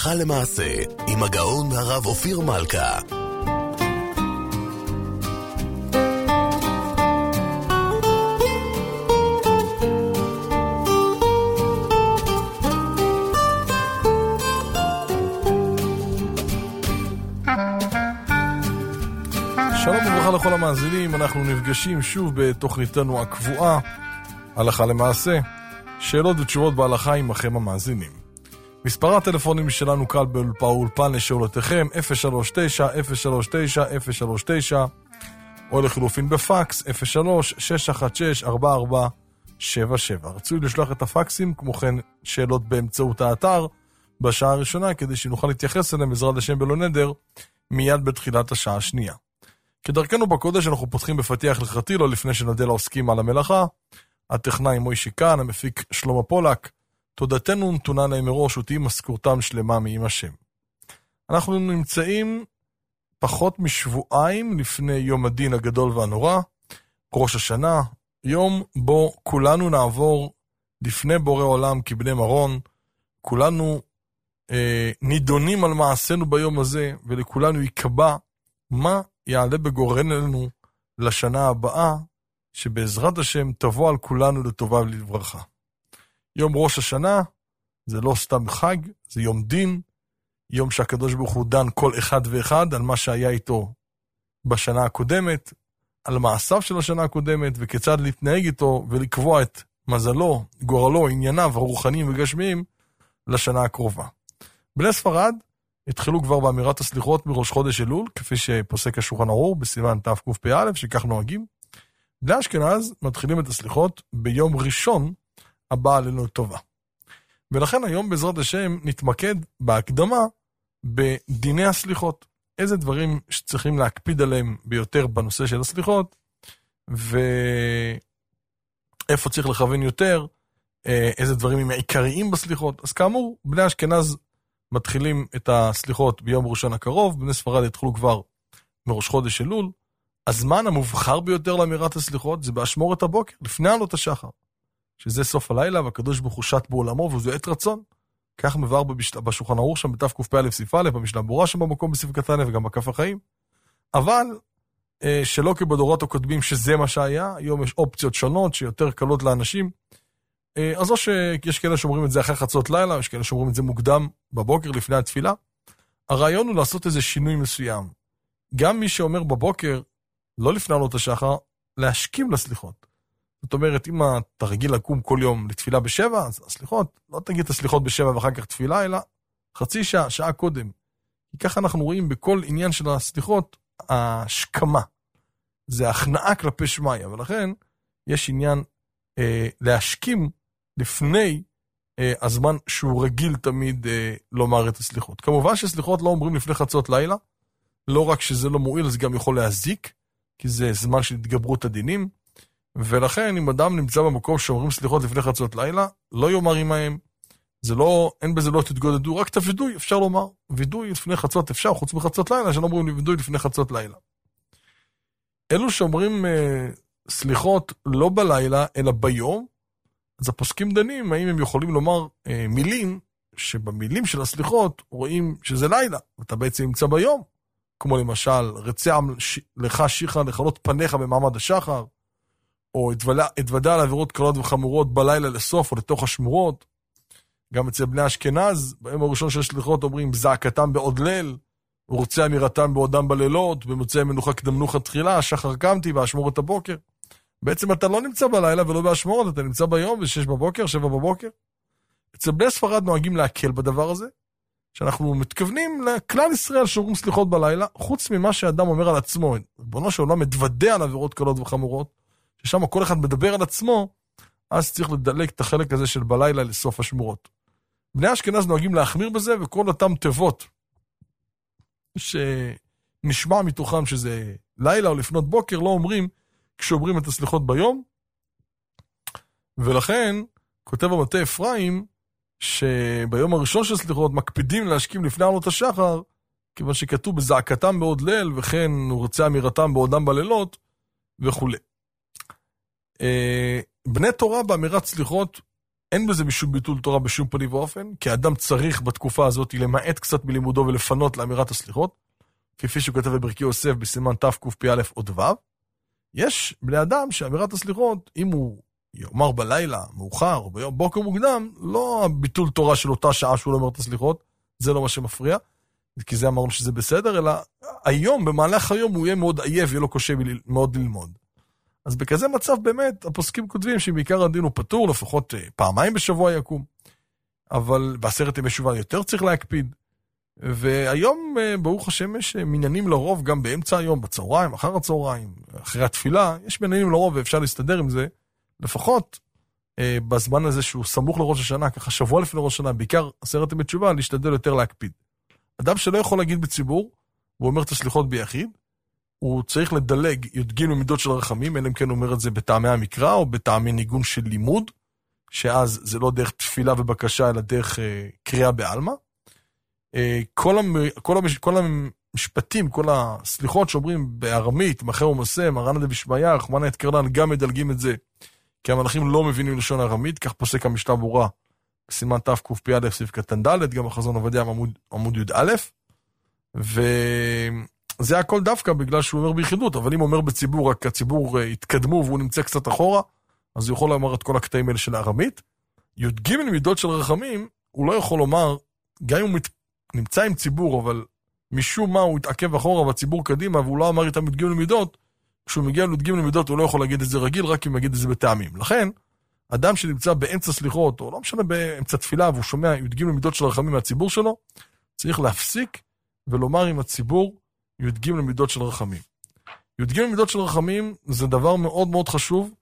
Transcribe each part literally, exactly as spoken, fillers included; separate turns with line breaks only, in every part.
הלכה למעשה, עם הגאון הרב אופיר מלכה.
שלום וברכה לכל המאזינים, אנחנו נפגשים שוב בתוכניתנו הקבועה, הלכה למעשה, שאלות ותשובות בהלכה עמכם המאזינים. מספר הטלפונים שלנו קל באולפן לשאולותיכם, אפס שלוש תשע אפס שלוש תשע אפס שלוש תשע, או לחילופין בפקס, אפס שלוש שש אחת שש ארבע ארבע שבע שבע. רצוי לשלוח את הפקסים, כמו כן שאלות באמצעות האתר, בשעה הראשונה, כדי שנוכל להתייחס אליהם בעזרת השם בלא נדר, מיד בתחילת השעה השנייה. כדרכנו בקודש אנחנו פותחים בפתיח הלכתי, לא לפני שנודה לעוסקים על המלאכה. הטכנאי מוישי כאן, המפיק שלמה פולק. תודתנו נתונה להם מראש ותהי משכורתם שלמה מעם השם. אנחנו נמצאים פחות משבועיים לפני יום הדין הגדול והנורא, ראש השנה, יום בו כולנו נעבור לפני בורא עולם כבני מרון, כולנו אה, נידונים על מעשינו ביום הזה, ולכולנו יקבע מה יעלה בגורלנו לשנה הבאה, שבעזרת השם תבוא על כולנו לטובה ולברכה. יום ראש השנה זה לא סתם חג, זה יום דין, יום שהקדוש ברוך הוא דן כל אחד ואחד על מה שהיה איתו בשנה הקודמת, על מעשיו של השנה הקודמת, וכיצד להתנהג איתו ולקבוע את מזלו, גורלו, ענייניו הרוחניים וגשמיים לשנה הקרובה. בני ספרד התחילו כבר באמירת הסליחות מראש חודש אלול, כפי שפוסק השולחן ערוך בסימן תקפ"א, שכך נוהגים. בני אשכנז מתחילים את הסליחות ביום ראשון הבא עלינו טובה. ולכן היום בעזרת השם נתמקד בהקדמה בדיני הסליחות. איזה דברים שצריכים להקפיד עליהם ביותר בנושא של הסליחות, ואיפה צריך לכוון יותר, איזה דברים הם העיקריים בסליחות. אז כאמור, בני אשכנז מתחילים את הסליחות ביום ראשון הקרוב, בני ספרד התחילו כבר מראש חודש אלול. הזמן המובחר ביותר לאמירת הסליחות זה באשמורת הבוקר, לפני עלות השחר, שזה סוף הלילה, והקדוש ברוך הוא שט בעולמו, וזו עת רצון. כך מבאר בשולחן ערוך שם בתקפ"א סעיף א', במשנה ברורה שם במקום בסעיף קטן וגם בכף החיים. אבל אה, שלא כבדורות הקודמים שזה מה שהיה, היום יש אופציות שונות שיותר קלות לאנשים. אה, אז או שיש כאלה שאומרים את זה אחרי חצות לילה, יש כאלה שאומרים את זה מוקדם בבוקר לפני התפילה. הרעיון הוא לעשות איזה שינוי מסוים. גם מי שאומר בבוקר, לא לפני עלות השחר, להשכים לסליחות. זאת אומרת, אם אתה רגיל לקום כל יום לתפילה בשבע, אז הסליחות, לא תגיד את הסליחות בשבע ואחר כך תפילה, אלא חצי שעה, שעה קודם. כי ככה אנחנו רואים בכל עניין של הסליחות, השכמה. זה הכנעה כלפי שמיה, ולכן יש עניין אה, להשכים לפני אה, הזמן שהוא רגיל תמיד אה, לומר את הסליחות. כמובן שסליחות לא אומרים לפני חצות לילה, לא רק שזה לא מועיל, זה גם יכול להזיק, כי זה זמן של התגברות הדינים, ולכן אם אדם נמצא במקום שאומרים סליחות לפני חצות לילה, לא יאמר עמהם, זה לא, אין בזה לא תתגודדו, רק את הוידוי אפשר לומר, וידוי לפני חצות אפשר, חוץ מחצות לילה, שלא אומרים וידוי לפני חצות לילה. אלו שאומרים אה, סליחות לא בלילה, אלא ביום, אז הפוסקים דנים, האם הם יכולים לומר אה, מילים, שבמילים של הסליחות רואים שזה לילה, ואתה בעצם נמצא ביום, כמו למשל, רצה לך שיחה לחלות פניך במעמד השחר, או התוודע על עבירות קלות וחמורות בלילה לסוף או לתוך השמורות. גם אצל בני אשכנז, ביום הראשון של סליחות אומרים, זעקתם בעוד ליל, ורוצה אמירתם בעודם בלילות, במוצאי מנוחה קדמנוחה תחילה, שחר קמתי ואשמורת הבוקר. בעצם אתה לא נמצא בלילה ולא באשמורת, אתה נמצא ביום, בשש בבוקר, שבע בבוקר. אצל בני ספרד נוהגים להקל בדבר הזה, שאנחנו מתכוונים לכלל ישראל שאומרים סליחות בלילה, חוץ ממה שאדם אומר על עצמו, בנו שעולם מתוודע על עבירות קלות וחמורות, ששם כל אחד מדבר על עצמו, אז צריך לדלג את החלק הזה של בלילה לסוף השמורות. בני אשכנז נוהגים להחמיר בזה, וכל אותם תיבות שנשמע מתוכם שזה לילה או לפנות בוקר, לא אומרים כשאומרים את הסליחות ביום, ולכן כותב המטה אפרים, שביום הראשון של סליחות מקפידים להשכים לפני עלות השחר, כיוון שכתוב בזעקתם בעוד ליל, וכן הוא רוצה אמירתם בעודם בלילות, וכו'. בני תורה באמירת סליחות אין בזה משום ביטול תורה בשום פנים ואופן, כי האדם צריך בתקופה הזאת למעט קצת מלימודו ולפנות לאמירת הסליחות, כפי שהוא כתב בברכי יוסף בסימן תקפ"א עוד ו'. יש בני אדם שאמירת הסליחות, אם הוא יאמר בלילה, מאוחר, או ביום בוקר מוקדם, לא הביטול תורה של אותה שעה שהוא לא אומר את הסליחות, זה לא מה שמפריע, כי זה אמרנו שזה בסדר, אלא היום, במהלך היום, הוא יהיה מאוד עייף, יהיה לו קשה מאוד ללמוד. אז בכזה מצב באמת, הפוסקים כותבים שבעיקר הדין הוא פטור, לפחות פעמיים בשבוע יקום, אבל בעשרת ימי שובה יותר צריך להקפיד, והיום, ברוך השם, יש מניינים לרוב, גם באמצע היום, בצהריים, אחר הצהריים, אחרי התפילה, יש מניינים לרוב ואפשר להסתדר עם זה, לפחות בזמן הזה שהוא סמוך לראש השנה, ככה שבוע לפני ראש השנה, בעיקר עשרת ימי תשובה, להשתדל יותר להקפיד. אדם שלא יכול להגיד בציבור, הוא אומר את הסליחות ביחיד, הוא צריך לדלג י"ג במידות של רחמים, אלא אם כן אומר את זה בטעמי המקרא, או בטעמי ניגון של לימוד, שאז זה לא דרך תפילה ובקשה, אלא דרך אה, קריאה בעלמא. אה, כל, המ, כל, המש, כל המשפטים, כל הסליחות שאומרים בארמית, מחר ומסה, מרן דבישמיא, רחמנא את קרנן, גם מדלגים את זה, כי המלאכים לא מבינים לשון ארמית, כך פוסק המשנה ברורה, בסימן תקפ"א סעיף קטן ד', גם החזון עובדיה עמוד, עמוד י"א, וזה הכל דווקא בגלל שהוא אומר ביחידות, אבל אם הוא אומר בציבור, רק הציבור התקדמו והוא נמצא קצת אחורה, אז הוא יכול לומר את כל הקטעים האלה של הארמית. י"ג מידות של רחמים, הוא לא יכול לומר, גם אם הוא מת... נמצא עם ציבור, אבל משום מה הוא התעכב אחורה והציבור קדימה, והוא לא אמר איתם י"ג מידות, כשהוא מגיע לי"ג מידות הוא לא יכול להגיד את זה רגיל, רק אם יגיד את זה בטעמים. לכן, אדם שנמצא באמצע סליחות, או לא משנה באמצע תפילה, והוא שומע י"ג מידות של רחמים מהציבור שלו, צריך להפסיק ולומר עם הציבור י"ג מידות של רחמים. י"ג מידות של רחמים זה דבר מאוד מאוד חשוב,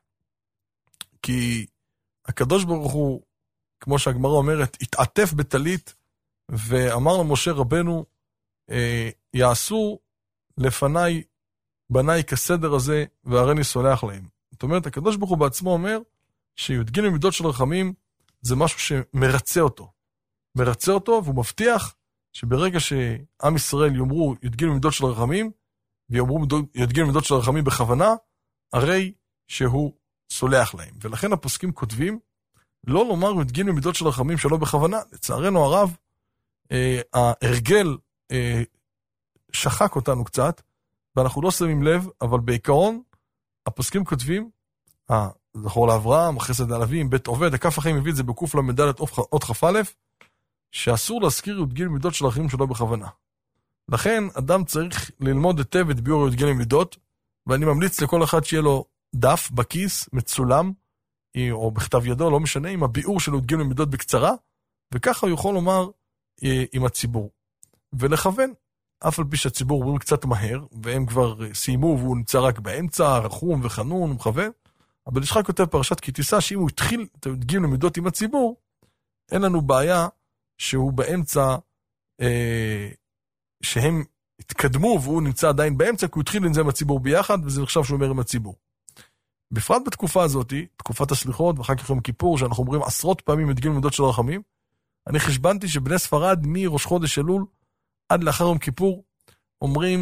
כי הקדוש ברוך הוא, כמו שהגמרא אומרת, התעטף בטלית, ואמר למשה רבנו, אה, יעשו לפניי בניי כסדר הזה, והריני סולח להם. זאת אומרת, הקדוש ברוך הוא בעצמו אומר, שי"ג מידות של רחמים, זה משהו שמרצה אותו. מרצה אותו, והוא מבטיח, שברגע שעם ישראל יאמרו י"ג מידות של רחמים, ויאמרו י"ג מידות של רחמים בכוונה, הרי שהוא סולח להם. ולכן הפוסקים כותבים, לא לומר י"ג מידות של רחמים שלא בכוונה. לצערנו הרב, אה, ההרגל אה, שחק אותנו קצת, ואנחנו לא שמים לב, אבל בעיקרון, הפוסקים כותבים, אה, זכור לאברהם, חסד לענבים, בית עובד, הכף החיים מביא את זה בקוף למדלת עוד כ"א, שאסור להזכיר י"ג מידות של רחמים שלא בכוונה. לכן, אדם צריך ללמוד היטב את ביאור י"ג מידות, ואני ממליץ לכל אחד שיהיה לו דף בכיס, מצולם, או בכתב ידו, לא משנה, עם הביאור של י"ג מידות בקצרה, וככה הוא יכול לומר עם הציבור. ולכוון, אף על פי שהציבור אומרים קצת מהר, והם כבר סיימו והוא נמצא רק באמצע, רחום וחנון ומכוון, אבל ישחק כותב פרשת כי תישא, שאם הוא התחיל את י"ג מידות עם הציבור, אין לנו בעיה שהוא באמצע, אה, שהם התקדמו והוא נמצא עדיין באמצע, כי הוא התחיל עם זה עם הציבור ביחד, וזה נחשב שהוא אומר עם הציבור. בפרט בתקופה הזאת, תקופת הסליחות, ואחר כך יום כיפור, שאנחנו אומרים עשרות פעמים י"ג מידות של רחמים, אני חשבנתי שבני ספרד מראש חודש אלול עד לאחר יום כיפור, אומרים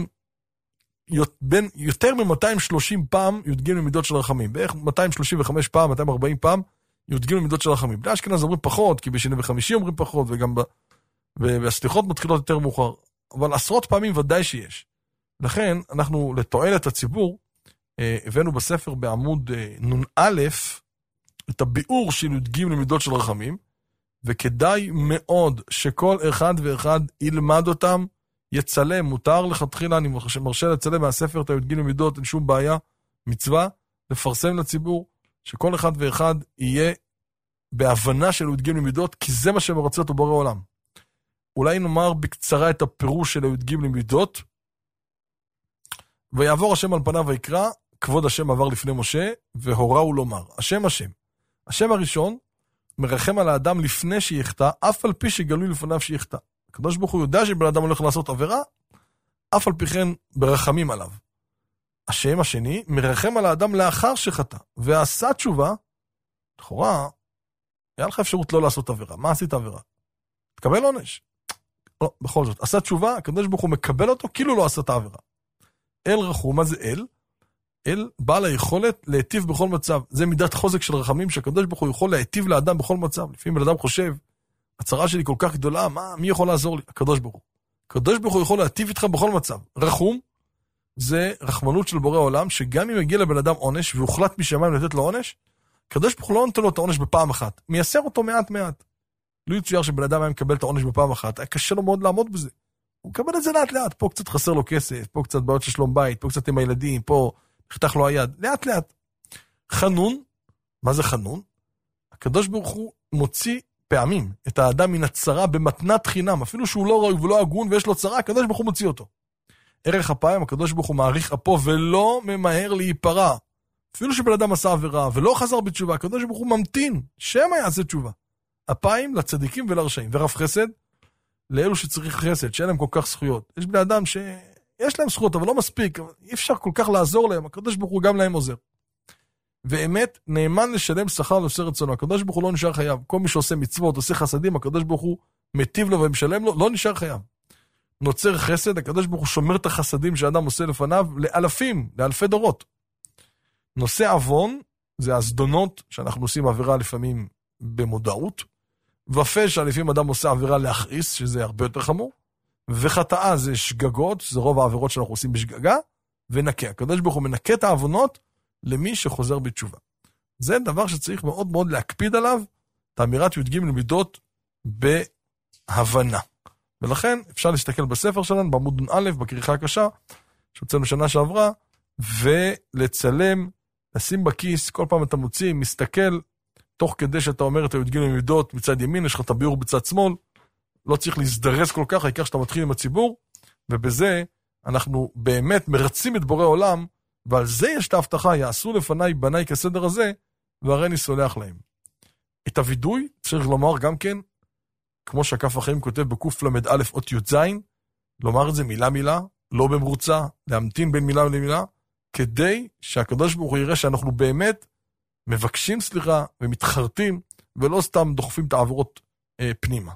בין יותר מ-מאתיים ושלושים פעם י"ג מידות של רחמים, בערך מאתיים שלושים וחמש פעם, מאתיים וארבעים פעם, י"ג מידות של רחמים. בני אשכנז אומרים פחות, כי בשני וחמישי אומרים פחות, וגם ב... והסליחות מתחילות יותר מאוחר, אבל עשרות פעמים ודאי שיש. לכן, אנחנו לתועלת הציבור, הבאנו בספר בעמוד נ"א את הביאור של י"ג מידות של רחמים, וכדאי מאוד שכל אחד ואחד ילמד אותם, יצלם, מותר לכתחילה, אני מרשה לצלם מהספר את י"ג מידות, אין שום בעיה, מצווה, לפרסם לציבור, שכל אחד ואחד יהיה בהבנה של י"ג מידות, כי זה מה שמרצה אותו בורא עולם. אולי נאמר בקצרה את הפירוש של י"ג מידות, ויעבור השם על פניו ויקרא, כבוד השם עבר לפני משה, והוראו לומר, השם השם. השם הראשון, מרחם על האדם לפני שיחטא, אף על פי שגלוי לפניו שיחטא. הקדוש ברוך הוא יודע שבן אדם הולך לעשות עבירה, אף על פי כן ברחמים עליו. השם השני, מרחם על האדם לאחר שחטא, ועשה תשובה, לכאורה, היה לך אפשרות לא לעשות עבירה. מה עשית עבירה? תקבל עונש. לא, בכל זאת, עשה תשובה, הקדוש ברוך הוא מקבל אותו, כאילו לא עשה את העבירה. אל רחום, מה זה אל? אל בעל היכולת להיטיב בכל מצב. זה מידת חוזק של רחמים, שהקדוש ברוך הוא יכול להיטיב לאדם בכל מצב. לפעמים בן אדם חושב, הצרה שלי כל כך גדולה, מה, מי יכול לעזור לי? הקדוש ברוך הוא. הקדוש ברוך הוא יכול להיטיב איתך בכל מצב. רחום, זה רחמנות של בורא עולם, שגם אם יגיע לבן אדם עונש, והוחלט משמיים לתת לו עונש, הקדוש ברוך הוא לא נותן לו את העונש בפעם אחת. מייסר אותו מעט מעט. לא יצויר שבן אדם היה מקבל את העונש בפעם אחת, היה קשה לו מאוד לעמוד בזה. הוא מקבל את זה לאט לאט, פה קצת חסר לו כסף, פה קצת בעיות של שלום בית, פה קצת עם הילדים, פה נחתך לו היד, לאט לאט. חנון, מה זה חנון? הקדוש ברוך הוא מוציא פעמים את האדם מן הצרה במתנת חינם, אפילו שהוא לא ראוי ולא הגון ויש לו צרה, הקדוש ברוך הוא מוציא אותו. ערך הפעם, הקדוש ברוך הוא מעריך אפו ולא ממהר להיפרע. אפילו שבן אדם עשה עבירה ולא חזר בתשובה, הקדוש ברוך הוא ממתין, שמא יעשה תשובה. אפיים לצדיקים ולרשעים, ורב חסד, לאלו שצריך חסד, שאין להם כל כך זכויות. יש בני אדם שיש להם זכויות, אבל לא מספיק, אי אפשר כל כך לעזור להם, הקדוש ברוך הוא גם להם עוזר. ואמת, נאמן לשלם שכר לעושה רצונו, הקדוש ברוך הוא לא נשאר חייב. כל מי שעושה מצוות, עושה חסדים, הקדוש ברוך הוא מטיב לו ומשלם לו, לא נשאר חייב. נוצר חסד, הקדוש ברוך הוא שומר את החסדים שאדם עושה לפניו לאלפים, לאלפי דורות. נושא עוון, זה הזדונות שאנחנו עושים עבירה לפעמים במודעות, ופשע לפעמים אדם עושה עבירה להכעיס, שזה הרבה יותר חמור, וחטאה זה שגגות, זה רוב העבירות שאנחנו עושים בשגגה, ונקה. הקדוש ברוך הוא מנקה את העוונות למי שחוזר בתשובה. זה דבר שצריך מאוד מאוד להקפיד עליו, את האמירת י"ג מידות בהבנה. ולכן אפשר להסתכל בספר שלנו, בעמוד א', בכריכה הקשה, שהוצאנו שנה שעברה, ולצלם, לשים בכיס, כל פעם אתה מוציא, מסתכל, תוך כדי שאתה אומר את הי"ג מידות מצד ימין, יש לך את הביאור בצד שמאל, לא צריך להזדרז כל כך, העיקר שאתה מתחיל עם הציבור, ובזה אנחנו באמת מרצים את בורא עולם, ועל זה יש את ההבטחה, יעשו לפניי בניי כסדר הזה, והרי אני סולח להם. את הוידוי צריך לומר גם כן, כמו שהכף החיים כותב בקוף למד א' אות י' ז', לומר את זה מילה מילה, לא במרוצה, להמתין בין מילה למילה, כדי שהקדוש ברוך הוא יראה שאנחנו באמת מבקשים סליחה ומתחרטים, ולא סתם דוחפים את העבירות אה, פנימה.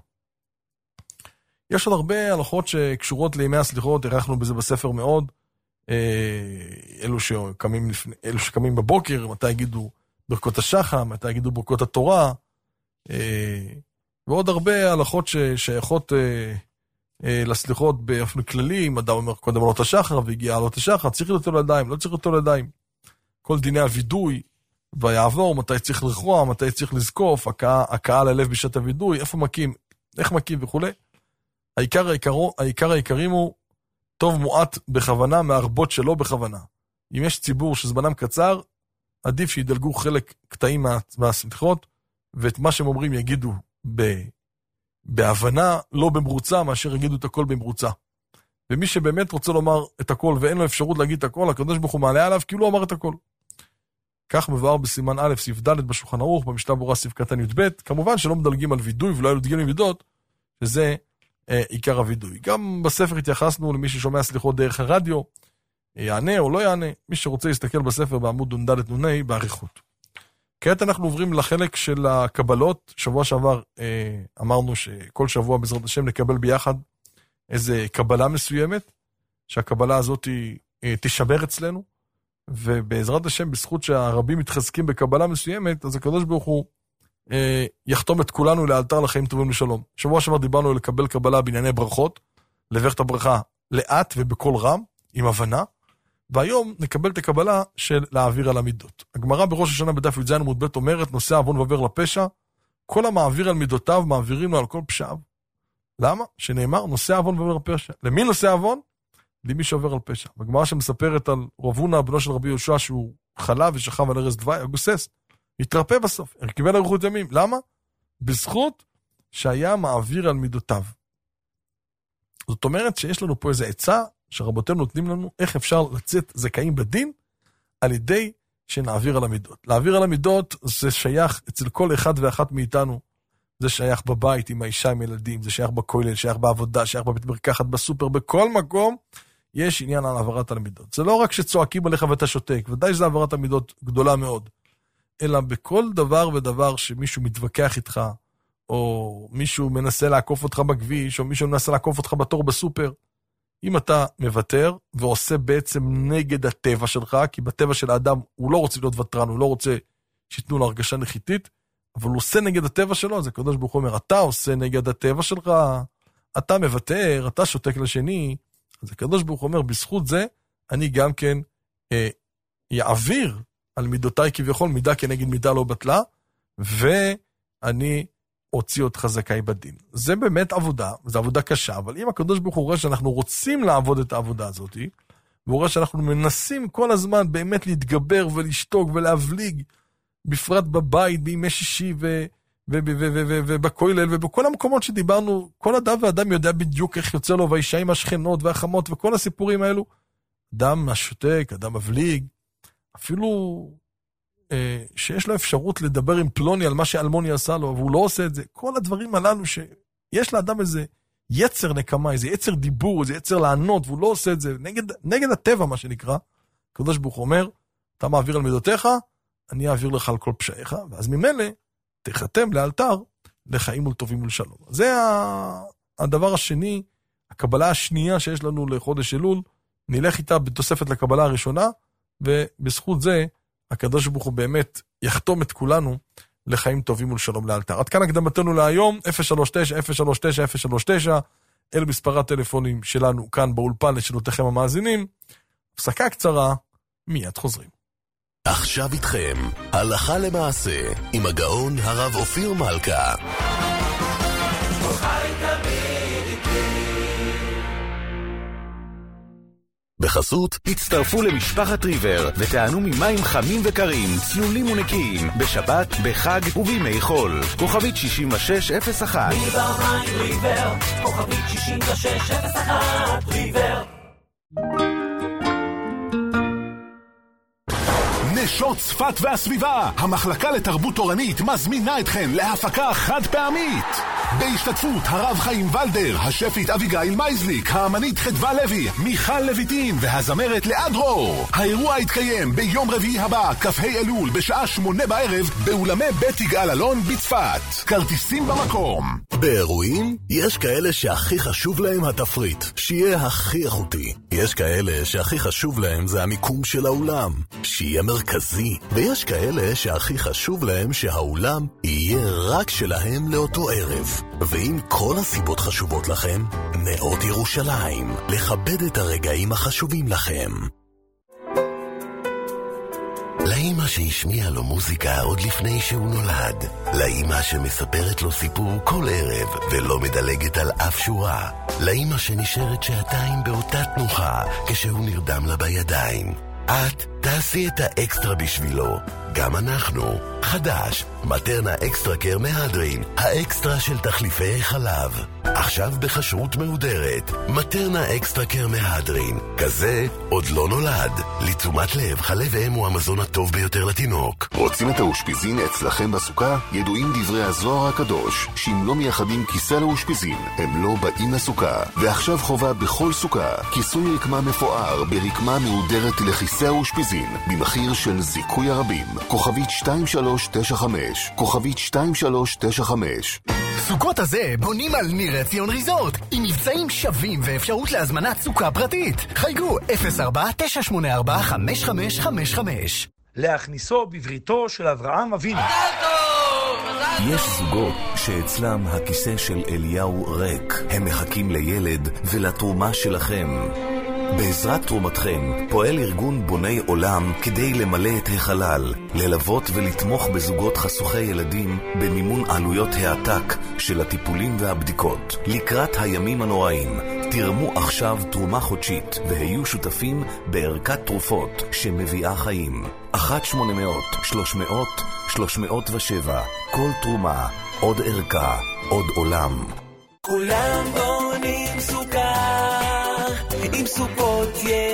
יש עוד הרבה הלכות שקשורות לימי הסליחות, ערכנו בזה בספר מאוד, אה, אלו, שקמים לפני, אלו שקמים בבוקר, מתי יגידו ברכות השחר, מתי יגידו ברכות התורה, אה, ועוד הרבה הלכות ששייכות אה, אה, לסליחות באופן כללי, אם אדם אומר קודם עלות השחר והגיע עלות השחר, צריך לתת לו לידיים, לא צריך לתת לו לידיים. כל דיני הוידוי, ויעבור, מתי צריך לכרוע, מתי צריך לזקוף, הקהל הלב בשעת הוידוי, איפה מקים, איך מקים וכו'. העיקר העיקרו, העיקר העיקרים הוא טוב מועט בכוונה מהרבות שלא בכוונה. אם יש ציבור שזמנם קצר, עדיף שידלגו חלק קטעים מה, מהסליחות, ואת מה שהם אומרים יגידו ב, בהבנה, לא במרוצה, מאשר יגידו את הכל במרוצה. ומי שבאמת רוצה לומר את הכל ואין לו אפשרות להגיד את הכל, הקדוש ברוך הוא מעלה עליו, כאילו הוא אמר את הכל. כך מבואר בסימן א', סעיף ד' בשולחן ערוך, במשנה ברורה סעיף קטן י"ב, כמובן שלא מדלגים על וידוי ולא היו מדלגים על מידות, שזה אה, עיקר הוידוי. גם בספר התייחסנו למי ששומע סליחות דרך הרדיו, יענה או לא יענה, מי שרוצה להסתכל בספר בעמוד ד' נ' בעריכות. כעת אנחנו עוברים לחלק של הקבלות. שבוע שעבר אה, אמרנו שכל שבוע בעזרת השם נקבל ביחד איזה קבלה מסוימת, שהקבלה הזאת אה, תשמר אצלנו, ובעזרת השם, בזכות שהרבים מתחזקים בקבלה מסוימת, אז הקדוש ברוך הוא אה, יחתום את כולנו לאלתר לחיים טובים לשלום. שבוע שעבר דיברנו על לקבל קבלה בענייני ברכות, לברך את הברכה לאט ובקול רם, עם הבנה, והיום נקבל את הקבלה של להעביר על המידות. הגמרא בראש השנה בדף י"ז עמוד ב' אומרת, נושא עוון ועובר לפשע, כל המעביר על מידותיו מעבירים לו על כל פשעיו. למה? שנאמר, נושא עוון ועובר לפשע. למי נושא עוון? למי שעובר על פשע. בגמרא שמספרת על רבונה, בנו של רבי יהושע, שהוא חלה ושכב על ארז דווי, הגוסס, התרפא בסוף, קיבל אריכות ימים. למה? בזכות שהיה מעביר על מידותיו. זאת אומרת שיש לנו פה איזו עצה, שרבותינו נותנים לנו איך אפשר לצאת זכאים בדין, על ידי שנעביר על המידות. להעביר על המידות זה שייך אצל כל אחד ואחת מאיתנו, זה שייך בבית עם האישה עם ילדים, זה שייך בכולל, שייך בעבודה, שייך בבית מרקחת, בסופר, בכל מקום, יש עניין על העברת המידות. זה לא רק שצועקים עליך ואתה שותק, ודאי שזה העברת המידות גדולה מאוד, אלא בכל דבר ודבר שמישהו מתווכח איתך, או מישהו מנסה לעקוף אותך בכביש, או מישהו מנסה לעקוף אותך בתור בסופר, אם אתה מוותר ועושה בעצם נגד הטבע שלך, כי בטבע של האדם הוא לא רוצה להיות ותרן, הוא לא רוצה שיתנו לו הרגשה נחיתית, אבל הוא עושה נגד הטבע שלו, אז הקדוש ברוך הוא אומר, אתה עושה נגד הטבע שלך, אתה מוותר, אתה שותק לשני, אז הקדוש ברוך הוא אומר, בזכות זה, אני גם כן אה, יעביר על מידותיי כביכול, מידה כנגד מידה לא בטלה, ואני הוציא אותך זכאי בדין. זה באמת עבודה, זו עבודה קשה, אבל אם הקדוש ברוך הוא רואה שאנחנו רוצים לעבוד את העבודה הזאת, והוא רואה שאנחנו מנסים כל הזמן באמת להתגבר ולשתוק ולהבליג, בפרט בבית, בימי שישי ו... ובכולל ובכל המקומות שדיברנו, כל אדם ואדם יודע בדיוק איך יוצא לו, והאישה עם השכנות והחמות וכל הסיפורים האלו, אדם השותק, אדם מבליג, אפילו אה, שיש לו אפשרות לדבר עם פלוני על מה שאלמוני עשה לו, והוא לא עושה את זה, כל הדברים הללו שיש לאדם איזה יצר נקמה, איזה יצר דיבור, איזה יצר לענות, והוא לא עושה את זה, נגד, נגד הטבע מה שנקרא, הקדוש ברוך הוא אומר, אתה מעביר על מידותיך, אני אעביר לך על כל פשעיך, ואז ממילא תחתם לאלתר לחיים ולטובים ולשלום. זה הדבר השני, הקבלה השנייה שיש לנו לחודש אלול, נלך איתה בתוספת לקבלה הראשונה, ובזכות זה הקדוש ברוך הוא באמת יחתום את כולנו לחיים טובים ולשלום לאלתר. עד כאן הקדמתנו להיום, אפס שלוש תשע אפס שלוש תשע אפס שלוש תשע, אל מספר הטלפונים שלנו כאן באולפן לשאלותיכם המאזינים. הפסקה קצרה, מיד חוזרים.
עכשיו איתכם, הלכה למעשה, עם הגאון הרב אופיר מלכה. בחסות,
הצטרפו למשפחת ריבר ותענו ממים חמים וקרים, צלולים ונקיים, בשבת, בחג ובימי חול. כוכבית שישים ושש אפס אחת.
ריבר מים ריבר, כוכבית שישים ושש אפס אחת, ריבר.
נשות צפת והסביבה, המחלקה לתרבות תורנית מזמינה אתכן להפקה חד פעמית. בהשתתפות הרב חיים ולדר, השפית אביגיל מייזליק, האמנית חדווה לוי, מיכל לויטין והזמרת ליעד דרור. האירוע יתקיים ביום רביעי הבא, כ"ה אלול, בשעה שמונה בערב, באולמי בית יגאל אלון בצפת. כרטיסים במקום.
באירועים יש כאלה שהכי חשוב להם התפריט, שיהיה הכי איכותי. יש כאלה שהכי חשוב להם זה המיקום של האולם, שיהיה מרכזי. ויש כאלה שהכי חשוב להם שהאולם יהיה רק שלהם לאותו ערב. ואם כל הסיבות חשובות לכם, נאות ירושלים, לכבד את הרגעים החשובים לכם. לאמא שהשמיעה לו מוזיקה עוד לפני שהוא נולד, לאמא שמספרת לו סיפור כל ערב ולא מדלגת על אף שורה, לאמא שנשארת שעתיים באותה תנוחה כשהוא נרדם לה בידיים. את תעשי את האקסטרה בשבילו. גם אנחנו. חדש, מטרנה אקסטרה קר מהדרין, האקסטרה של תחליפי חלב. עכשיו בחשרות מהודרת, מטרנה אקסטרה קר מהדרין. כזה עוד לא נולד. לתשומת לב, חלב אם הוא המזון הטוב ביותר לתינוק.
רוצים את האושפיזין אצלכם בסוכה? ידועים דברי הזוהר הקדוש, שאם לא מייחדים כיסא לאושפיזין, הם לא באים לסוכה. ועכשיו חובה בכל סוכה, כיסוי רקמה מפואר ברקמה מהודרת לכיסא האושפיזין, במחיר של זיכוי הרבים. כוכבית שתיים שלוש תשע חמש, כוכבית שתיים שלוש תשע חמש.
סוכות הזה בונים על ניר עציון ריזורט, עם מבצעים שווים ואפשרות להזמנת סוכה פרטית. חייגו אפס ארבע תשע שמונה ארבע חמש חמש חמש חמש.
להכניסו בבריתו של אברהם אבינו.
יש זוגות שאצלם הכיסא של אליהו ריק. הם מחכים לילד ולתרומה שלכם. בעזרת תרומתכם פועל ארגון בוני עולם כדי למלא את החלל, ללוות ולתמוך בזוגות חסוכי ילדים במימון עלויות העתק של הטיפולים והבדיקות. לקראת הימים הנוראים, תרמו עכשיו תרומה חודשית והיו שותפים בערכת תרופות שמביאה חיים. אחת שמונה מאות שלוש מאות שלוש מאות ושבע. כל תרומה, עוד ערכה, עוד עולם.
כולם בונים סוכה עם סוכות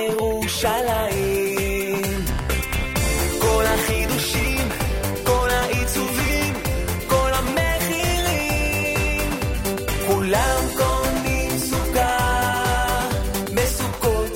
ירושלים, כל החידושים, כל העיצובים, כל המחירים, כולם קונים סוכה בסוכות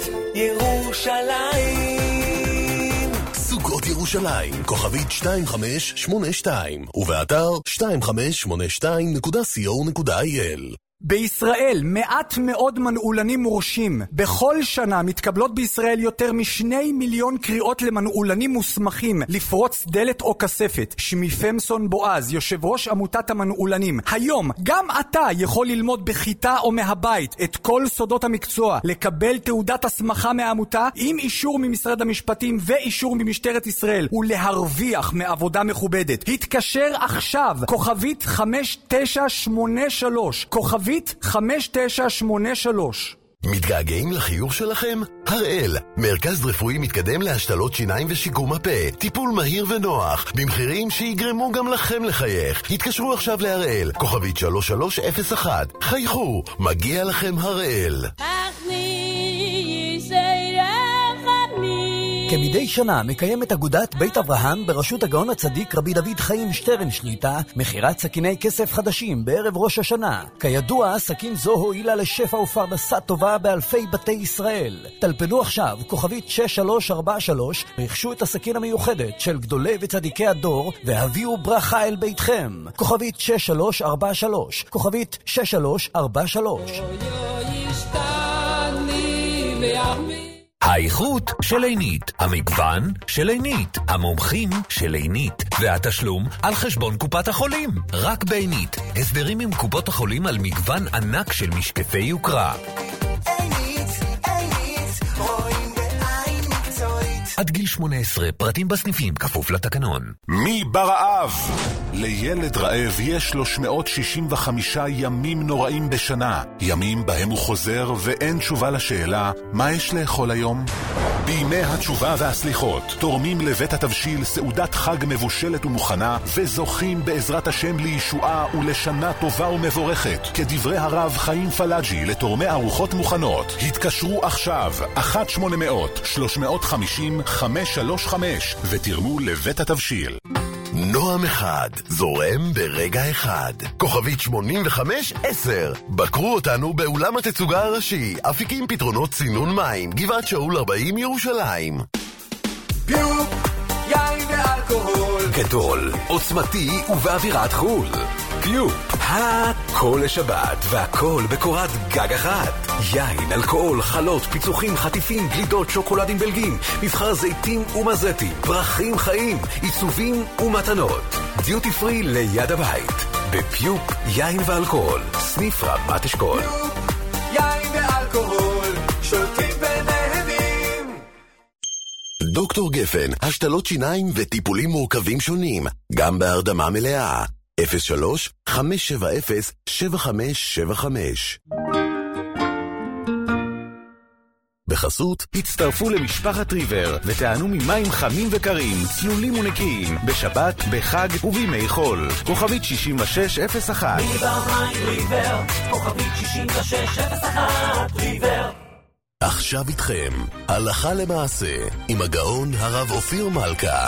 ירושלים.
סוכות ירושלים, כוכבית שתיים חמש שמונה שתיים, ובאתר שתיים חמש שמונה שתיים נקודה סי או נקודה איי אל.
בישראל מעט מאוד מנעולנים מורשים. בכל שנה מתקבלות בישראל יותר משני מיליון קריאות למנעולנים מוסמכים לפרוץ דלת או כספת. שמי פמסון בועז, יושב ראש עמותת המנעולנים. היום גם אתה יכול ללמוד בחיטה או מהבית את כל סודות המקצוע, לקבל תעודת הסמכה מהעמותה עם אישור ממשרד המשפטים ואישור ממשטרת ישראל, ולהרוויח מעבודה מכובדת. התקשר עכשיו, כוכבית חמש תשע שמונה שלוש, כוכבית חמש תשע שמונה שלוש.
מתגעגעים לחיוך שלכם? הראל, מרכז רפואי מתקדם להשתלות שיניים ושיקום הפה. טיפול מהיר ונוח, במחירים שיגרמו גם לכם לחייך. התקשרו עכשיו להראל, כוכבית שלוש שלוש אפס אחת. חייכו, מגיע לכם הראל.
כמדי שנה מקיימת אגודת בית אברהם בראשות הגאון הצדיק רבי דוד חיים שטרן שליטה מחירת סכיני כסף חדשים בערב ראש השנה. כידוע, סכין זו הועילה לשפע ופרנסה טובה באלפי בתי ישראל. טלפנו עכשיו כוכבית שש שלוש ארבע שלוש, רכשו את הסכין המיוחדת של גדולי וצדיקי הדור והביאו ברכה אל ביתכם. כוכבית שש שלוש ארבע שלוש, כוכבית שש שלוש ארבע שלוש.
האיכות של עינית, המגוון של עינית, המומחים של עינית, והתשלום על חשבון קופת החולים. רק בעינית, הסדרים עם קופות החולים על מגוון ענק של משקפי יוקרה. עינית, עינית, רואים בעין מקצועית. עד גיל שמונה עשרה, פרטים בסניפים, כפוף לתקנון.
מי ברעב? לילד רעב יש שלוש מאות שישים וחמישה ימים נוראים בשנה. ימים בהם הוא חוזר ואין תשובה לשאלה, מה יש לאכול היום? בימי התשובה והסליחות, תורמים לבית התבשיל סעודת חג מבושלת ומוכנה, וזוכים בעזרת השם לישועה ולשנה טובה ומבורכת. כדברי הרב חיים פלאג'י לתורמי ארוחות מוכנות. התקשרו עכשיו, אחת שמונה מאות שלוש מאות חמישים חמש שלוש חמש, ותרמו לבית התבשיל.
נועם אחד, זורם ברגע אחד. כוכבית שמונים וחמש עשר. בקרו אותנו באולם התצוגה הראשי, אפיקים פתרונות צינון מים, גבעת שאול ארבעים ירושלים.
פיוק, יין ואלכוהול
גדול, עוצמתי ובאווירת חול. פיוק, הכל לשבת והכל בקורת גג אחת. יין, אלכוהול, חלות, פיצוחים, חטיפים, גלידות, שוקולדים בלגים, מבחר זיתים ומזטים, פרחים חיים, עיצובים ומתנות. דיוטי פרי ליד הבית. בפיוק, יין ואלכוהול, סניף רמת אשכול.
פיוק, יין ואלכוהול, שותים ונהנים.
דוקטור גפן, השתלות שיניים וטיפולים מורכבים שונים, גם בהרדמה מלאה. אפס שלוש חמש שבע אפס שבע חמש שבע חמש.
בחסות, הצטרפו למשפחת ריבר ותענו ממים חמים וקרים, צלולים ונקיים, בשבת, בחג ובימי חול. כוכבית שישים ושש אפס אחת.
ריבר מים ריבר, כוכבית שישים ושש אפס אחת ריבר.
עכשיו איתכם, הלכה למעשה, עם הגאון הרב אופיר מלכה.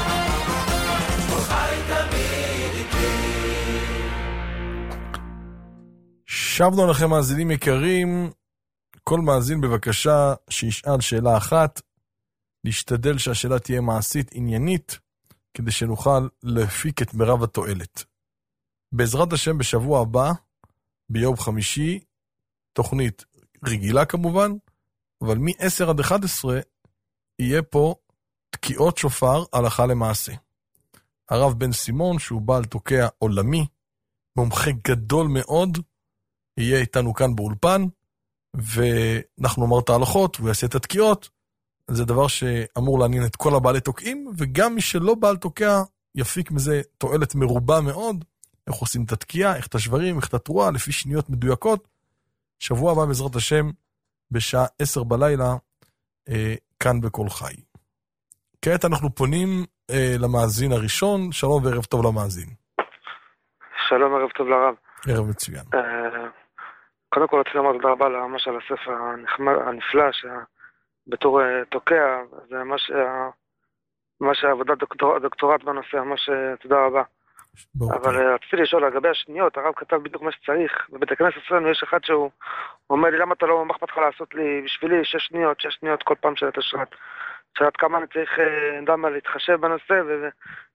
שבנו לכם מאזינים יקרים, כל מאזין בבקשה שישאל שאלה אחת, להשתדל שהשאלה תהיה מעשית עניינית, כדי שנוכל להפיק את מרב התועלת. בעזרת השם בשבוע הבא, ביום חמישי, תוכנית רגילה כמובן, אבל מ-עשר עד אחת עשרה יהיה פה תקיעות שופר הלכה למעשה. הרב בן סימון, שהוא בעל תוקע עולמי, מומחה גדול מאוד, יהיה איתנו כאן באולפן, ואנחנו נאמר את ההלכות, והוא יעשה את התקיעות. זה דבר שאמור לעניין את כל הבעלי תוקעים, וגם מי שלא בעל תוקע, יפיק מזה תועלת מרובה מאוד, איך עושים את התקיעה, איך את השברים, איך את התרועה, לפי שניות מדויקות. שבוע הבא בעזרת השם, בשעה עשר בלילה, אה, כאן בכל חי. כעת אנחנו פונים אה, למאזין הראשון. שלום וערב טוב למאזין.
שלום, ערב טוב לרב.
ערב מצוין.
אה, קודם כל רציתי לומר תודה רבה ממש על הספר הנחמד, הנפלא, שבתור uh, תוקע, זה ממש, uh, ממש עבודת דוקטור, דוקטורט בנושא, ממש uh, תודה רבה. בוא, אבל uh, רציתי לשאול לגבי השניות, הרב כתב בדיוק מה שצריך, בבית הכנסת אצלנו יש אחד שהוא אומר לי, למה אתה לא מחפת לך לעשות לי בשבילי שש שניות, שש שניות כל פעם שאתה שרת. שרת כמה אני צריך uh, דמה להתחשב בנושא,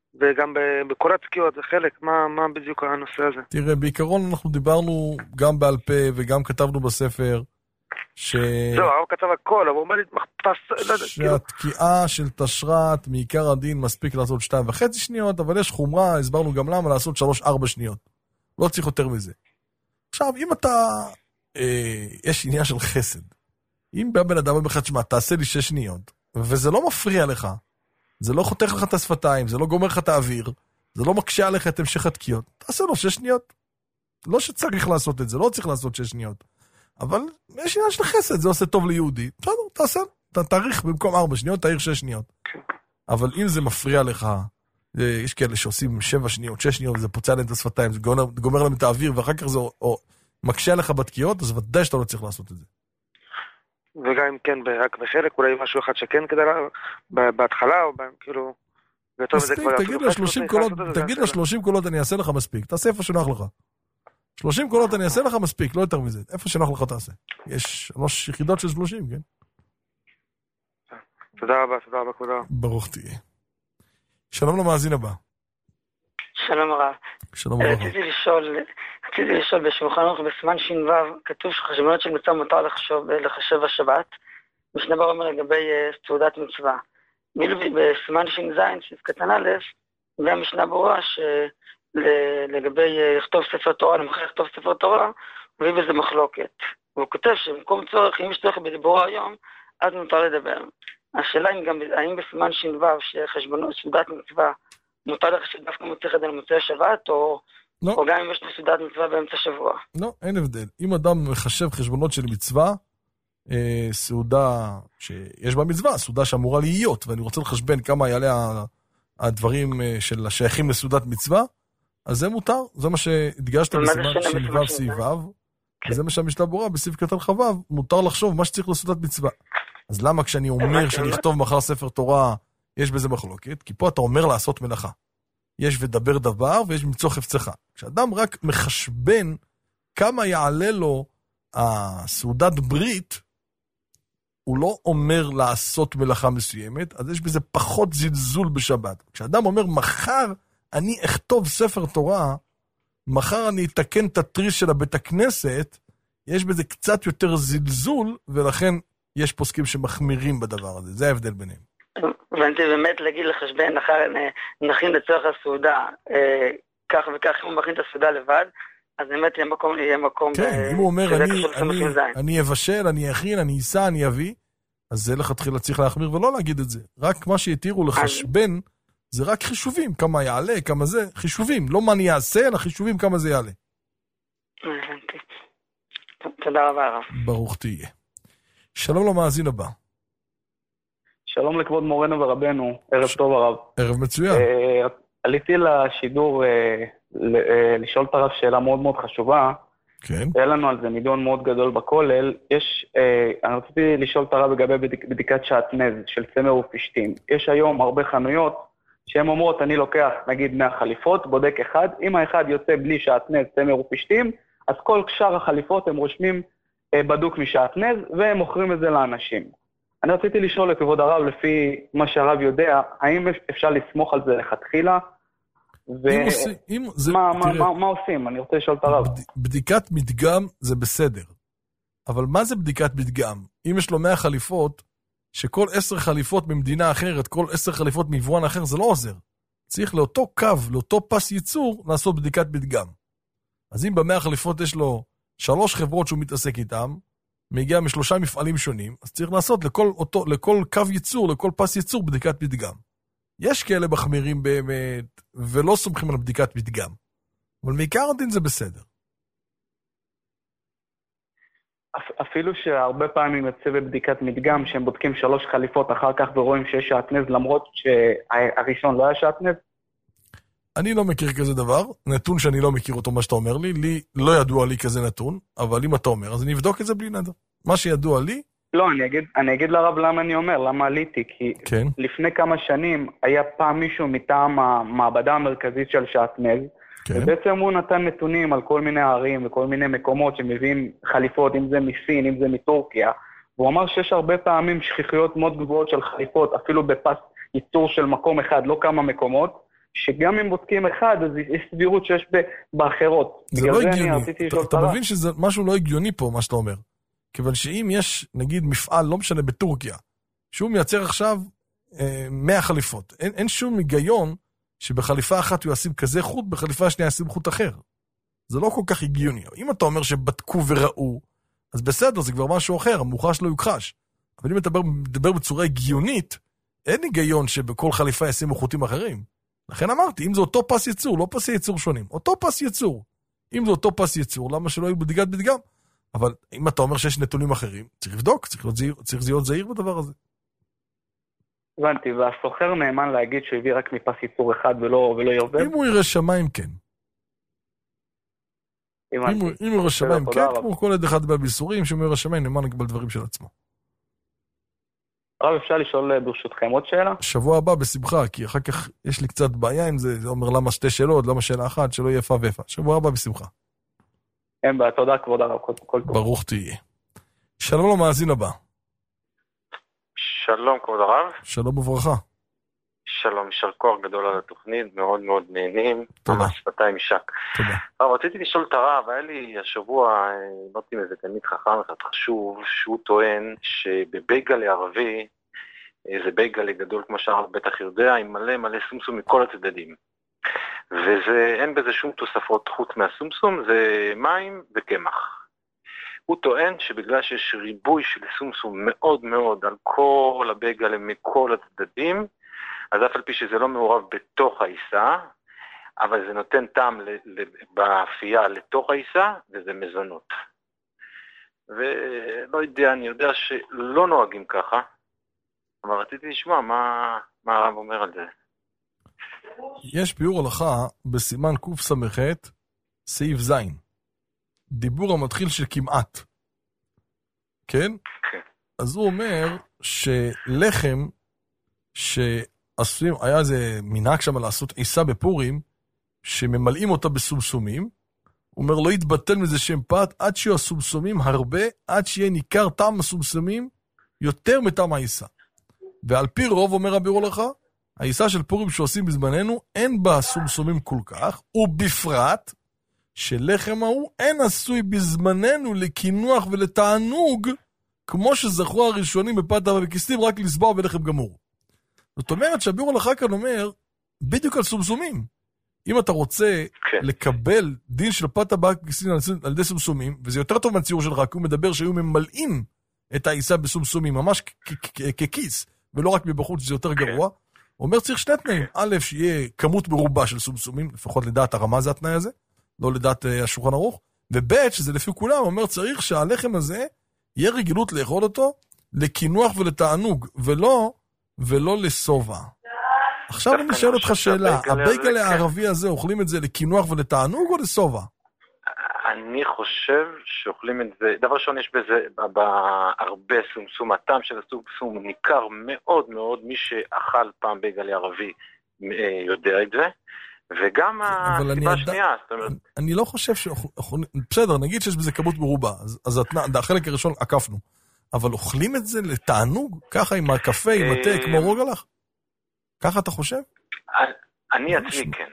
וגם בכל התקיעות זה חלק, מה, מה בדיוק הנושא הזה?
תראה, בעיקרון אנחנו דיברנו גם בעל פה וגם כתבנו בספר, ש...
זהו, הרב כתב הכל, אבל הוא אומר לי,
שהתקיעה של תשרת מעיקר הדין מספיק לעשות שתיים וחצי שניות, אבל יש חומרה, הסברנו גם למה, לעשות שלוש ארבע שניות. לא צריך יותר מזה. עכשיו, אם אתה... אה, יש עניין של חסד. אם בא בן אדם אומר לך, תשמע, תעשה לי שש שניות, וזה לא מפריע לך, זה לא חותך לך את השפתיים, זה לא גומר לך את האוויר, זה לא מקשה עליך את המשך התקיעות, תעשה לו שש שניות. לא שצריך לעשות את זה, לא צריך לעשות שש שניות. אבל יש עניין של חסד, זה עושה טוב ליהודי. בסדר, תעשה, אתה תאריך במקום ארבע שניות, תאריך שש שניות. אבל אם זה מפריע לך, יש כאלה שעושים שבע שניות, שש שניות, זה פוצע להם את השפתיים, זה גומר, גומר להם את האוויר, ואחר כך זה או, או, מקשה עליך בתקיעות, אז ודאי שאתה לא צריך לעשות את זה.
וגם אם כן, רק בחלק, אולי משהו אחד שכן כדי לה, בהתחלה, או כאילו...
מספיק, תגיד לשלושים קולות, תגיד לשלושים קולות אני אעשה לך מספיק, תעשה איפה שנוח לך. שלושים קולות אני אעשה לך מספיק, לא יותר מזה. איפה שנוח לך תעשה. יש שלוש יחידות של שלושים, כן?
תודה רבה, תודה רבה, תודה.
ברוך תהיה. שלום למאזין הבא.
שלום הרב.
שלום הרב.
רציתי לשאול, רציתי לשאול בשולחן ערוך בסימן ש"ו, כתוב שחשבונות של מצווה מותר לחשב השבת, משנה ברורה אומר לגבי סעודת מצווה. ואילו בסימן ש"ז, סעיף קטן א', והמשנה ברורה ש... לגבי לכתוב ספר תורה, למחר לכתוב ספר תורה, וביא בזה מחלוקת. והוא כותב שבמקום צורך, אם יש צורך בדיבורו היום, אז מותר לדבר. השאלה היא גם, האם בסימן ש"ו, שחשבונות, סעודת מצווה, מותר לחשב דווקא מוצא חד על מוצאי השבת, או,
לא.
או גם אם יש סעודת מצווה באמצע שבוע?
לא, אין הבדל. אם אדם מחשב חשבונות של מצווה, אה, סעודה שיש בה מצווה, סעודה שאמורה להיות, ואני רוצה לחשבן כמה יעלה הדברים של השייכים לסעודת מצווה, אז זה מותר, זה מה שהדגשת בסימן ש"ו ס"ו, וזה מה שהמשנה ברורה בסעיף קטן ח"ו, מותר לחשוב מה שצריך לסעודת מצווה. אז למה כשאני אומר שאני אכתוב מחר ספר תורה, יש בזה מחלוקת? כי פה אתה אומר לעשות מלאכה. יש ודבר דבר ויש למצוא חפצך. כשאדם רק מחשבן כמה יעלה לו הסעודת ברית, הוא לא אומר לעשות מלאכה מסוימת, אז יש בזה פחות זלזול בשבת. כשאדם אומר מחר אני אכתוב ספר תורה, מחר אני אתקן את התריס של הבית הכנסת, יש בזה קצת יותר זלזול, ולכן יש פוסקים שמחמירים בדבר הזה. זה ההבדל ביניהם.
ואני באמת להגיד לחשבן, אחר נכין לצורך הסעודה, כך וכך, אם הוא מכין את הסעודה לבד, אז באמת יהיה מקום, יהיה מקום...
כן, אם הוא אומר, אני אבשל, אני אכין, אני אסע, אני אביא, אז זה לכתחילה צריך להחמיר ולא להגיד את זה. רק מה שיתירו לחשבן, זה רק חישובים, כמה יעלה, כמה זה, חישובים, לא מה אני אעשה, אלא חישובים כמה זה יעלה.
תודה רבה הרב.
ברוך תהיה. שלום למאזין הבא.
שלום לכבוד מורנו ורבנו, ערב טוב הרב.
ערב מצוין.
עליתי לשידור לשאול את הרב שאלה מאוד מאוד חשובה.
כן.
היה לנו על זה נידון מאוד גדול בכולל. יש, אני רציתי לשאול את הרב לגבי בדיקת שעטנז של צמר ופשתים. יש היום הרבה חנויות שהן אומרות, אני לוקח נגיד מאה חליפות, בודק אחד, אם האחד יוצא בלי שעטנז, צמר ופשתים, אז כל שאר החליפות הם רושמים בדוק משעטנז, והם מוכרים את זה לאנשים. אני רציתי לשאול לכבוד הרב, לפי מה שהרב יודע, האם אפשר לסמוך על זה לכתחילה?
אם עושים, אם זה,
מה,
תראה,
מה, מה עושים? אני רוצה לשאול את הרב.
בד, בדיקת מדגם זה בסדר. אבל מה זה בדיקת מדגם? אם יש לו מאה חליפות, שכל עשר חליפות ממדינה אחרת, כל עשר חליפות מיבואן אחר, זה לא עוזר. צריך לאותו קו, לאותו פס ייצור, לעשות בדיקת מדגם. אז אם במאה חליפות יש לו שלוש חברות שהוא מתעסק איתם, מגיע משלושה מפעלים שונים, אז צריך לעשות לכל, אותו, לכל קו ייצור, לכל פס ייצור, בדיקת מדגם. יש כאלה מחמירים באמת, ולא סומכים על בדיקת מדגם. אבל מעיקר הדין זה בסדר.
אפילו שהרבה פעמים יוצא בבדיקת מדגם, שהם בודקים שלוש חליפות אחר כך ורואים שיש שעטנז, למרות שהראשון לא היה שעטנז?
אני לא מכיר כזה דבר, נתון שאני לא מכיר אותו מה שאתה אומר לי, לי לא ידוע לי כזה נתון, אבל אם אתה אומר, אז אני אבדוק את זה בלי נדר. מה שידוע לי...
לא, אני אגיד, אני אגיד לרב למה אני אומר, למה עליתי, כי
כן.
לפני כמה שנים היה פעם מישהו מטעם המעבדה המרכזית של שעטנז,
כן.
ובעצם הוא נתן נתונים על כל מיני ערים וכל מיני מקומות שמביאים חליפות, אם זה מסין, אם זה מטורקיה, והוא אמר שיש הרבה פעמים שכיחויות מאוד גבוהות של חליפות, אפילו בפס ייצור של מקום אחד, לא כמה מקומות, שגם אם בודקים אחד, אז יש סבירות שיש באחרות.
זה לא הגיוני. אתה מבין שזה משהו לא הגיוני פה, מה שאתה אומר. כיוון שאם יש, נגיד, מפעל, לא משנה, בטורקיה, שהוא מייצר עכשיו מאה חליפות. אין, אין שום היגיון שבחליפה אחת הוא ישים כזה חוט, בחליפה השנייה ישים חוט אחר. זה לא כל כך הגיוני. אם אתה אומר שבדקו וראו, אז בסדר, זה כבר משהו אחר, המוכחש לא יוכחש. אבל אם אתה מדבר בצורה הגיונית, אין היגיון שבכל חליפה ישימו חוטים אחרים. לכן אמרתי, אם זה אותו פס ייצור, לא פסי ייצור שונים, אותו פס ייצור. אם זה אותו פס ייצור, למה שלא יהיו בדיקת בדגם? אבל אם אתה אומר שיש נתונים אחרים, צריך לבדוק, צריך להיות זהיר, צריך להיות זהיר בדבר הזה.
הבנתי, והסוחר נאמן להגיד שהוא הביא רק מפס ייצור אחד ולא, ולא ירבב?
אם הוא יראה שמיים, כן. אם הוא, אם הוא יראה שמיים, כן, כמו כל עד אחד בביסורים, שאם הוא יראה שמיים, נאמן לקבל דברים של עצמו.
הרב, אפשר לשאול ברשותכם עוד שאלה?
שבוע הבא בשמחה, כי אחר כך יש לי קצת בעיה עם זה, זה אומר למה שתי שאלות, למה שאלה אחת, שלא יהיה איפה ואיפה. שבוע הבא בשמחה.
אין בעיה, תודה כבוד הרב, כל טוב.
ברוך תהיה. שלום למאזין הבא.
שלום כבוד הרב.
שלום וברכה.
שלום, יישר כוח גדול על התוכנית, מאוד מאוד נהנים.
תודה.
שפתיים משק.
תודה.
הרב, רציתי לשאול את הרב, היה לי השבוע, לא יודעים איזה תלמיד חכם אחד חשוב, שהוא טוען שבבייגלה ערבי, זה בייגלה גדול כמו שהרב בטח יודע, עם מלא מלא סומסום מכל הצדדים. ואין בזה שום תוספות חוץ מהסומסום, זה מים וקמח. הוא טוען שבגלל שיש ריבוי של סומסום מאוד מאוד על כל הבייגלה מכל הצדדים, אז אף על פי שזה לא מעורב בתוך העיסה, אבל זה נותן טעם באפייה לתוך העיסה, וזה מזונות. ולא יודע, אני יודע שלא נוהגים ככה, אבל רציתי לשמוע מה, מה הרב אומר על זה.
יש ביאור הלכה בסימן קוף סמכת, סעיף זין. דיבור המתחיל של כמעט. כן? כן. אז הוא אומר שלחם שעשויים, היה איזה מנהג שם לעשות עיסה בפורים, שממלאים אותה בסומסומים, הוא אומר לא יתבטל מזה שם פת, עד שיהיו הסומסומים הרבה, עד שיהיה ניכר טעם הסומסומים יותר מטעם העיסה. ועל פי רוב, אומר הביאור הלכה, העיסה של פורים שעושים בזמננו, אין בה סומסומים כל כך, ובפרט שלחם ההוא אין עשוי בזמננו לכינוח ולתענוג, כמו שזכו הראשונים בפת אבא וכיסים, רק לסבוע ולחם גמור. זאת אומרת שהביאור הלכה כאן אומר, בדיוק על סומסומים. אם אתה רוצה כן. לקבל דין של פת אבא וכיסים על ידי סומסומים, וזה יותר טוב מהציור שלך, כי הוא מדבר שהיו ממלאים את העיסה בסומסומים, ממש ככיס, ולא רק מבחוץ, שזה יותר גרוע. הוא אומר צריך שני תנאים. א', שיהיה כמות מרובה של סומסומים, לפחות לדעת הרמה זה התנאי הזה, לא לדעת השולחן ערוך, וב' שזה לפי כולם, הוא אומר צריך שהלחם הזה יהיה רגילות לאכול אותו לכינוח ולתענוג, ולא, ולא לסובה. עכשיו אני שואל אותך שאלה, הבייגל הערבי הזה אוכלים את זה לכינוח ולתענוג או לסובה?
אני חושב שאוכלים את זה, דבר ראשון יש בזה הרבה סומסום, הטעם של הסומסום ניכר מאוד מאוד, מי שאכל פעם בייגל ערבי יודע את זה, וגם הסיבה השנייה.
אני לא חושב שאוכלים, בסדר, נגיד שיש בזה כמות מרובה, אז החלק הראשון עקפנו, אבל אוכלים את זה לתענוג, ככה עם הקפה, עם התה, כמו רוגלח? ככה אתה חושב?
אני עצמי כן.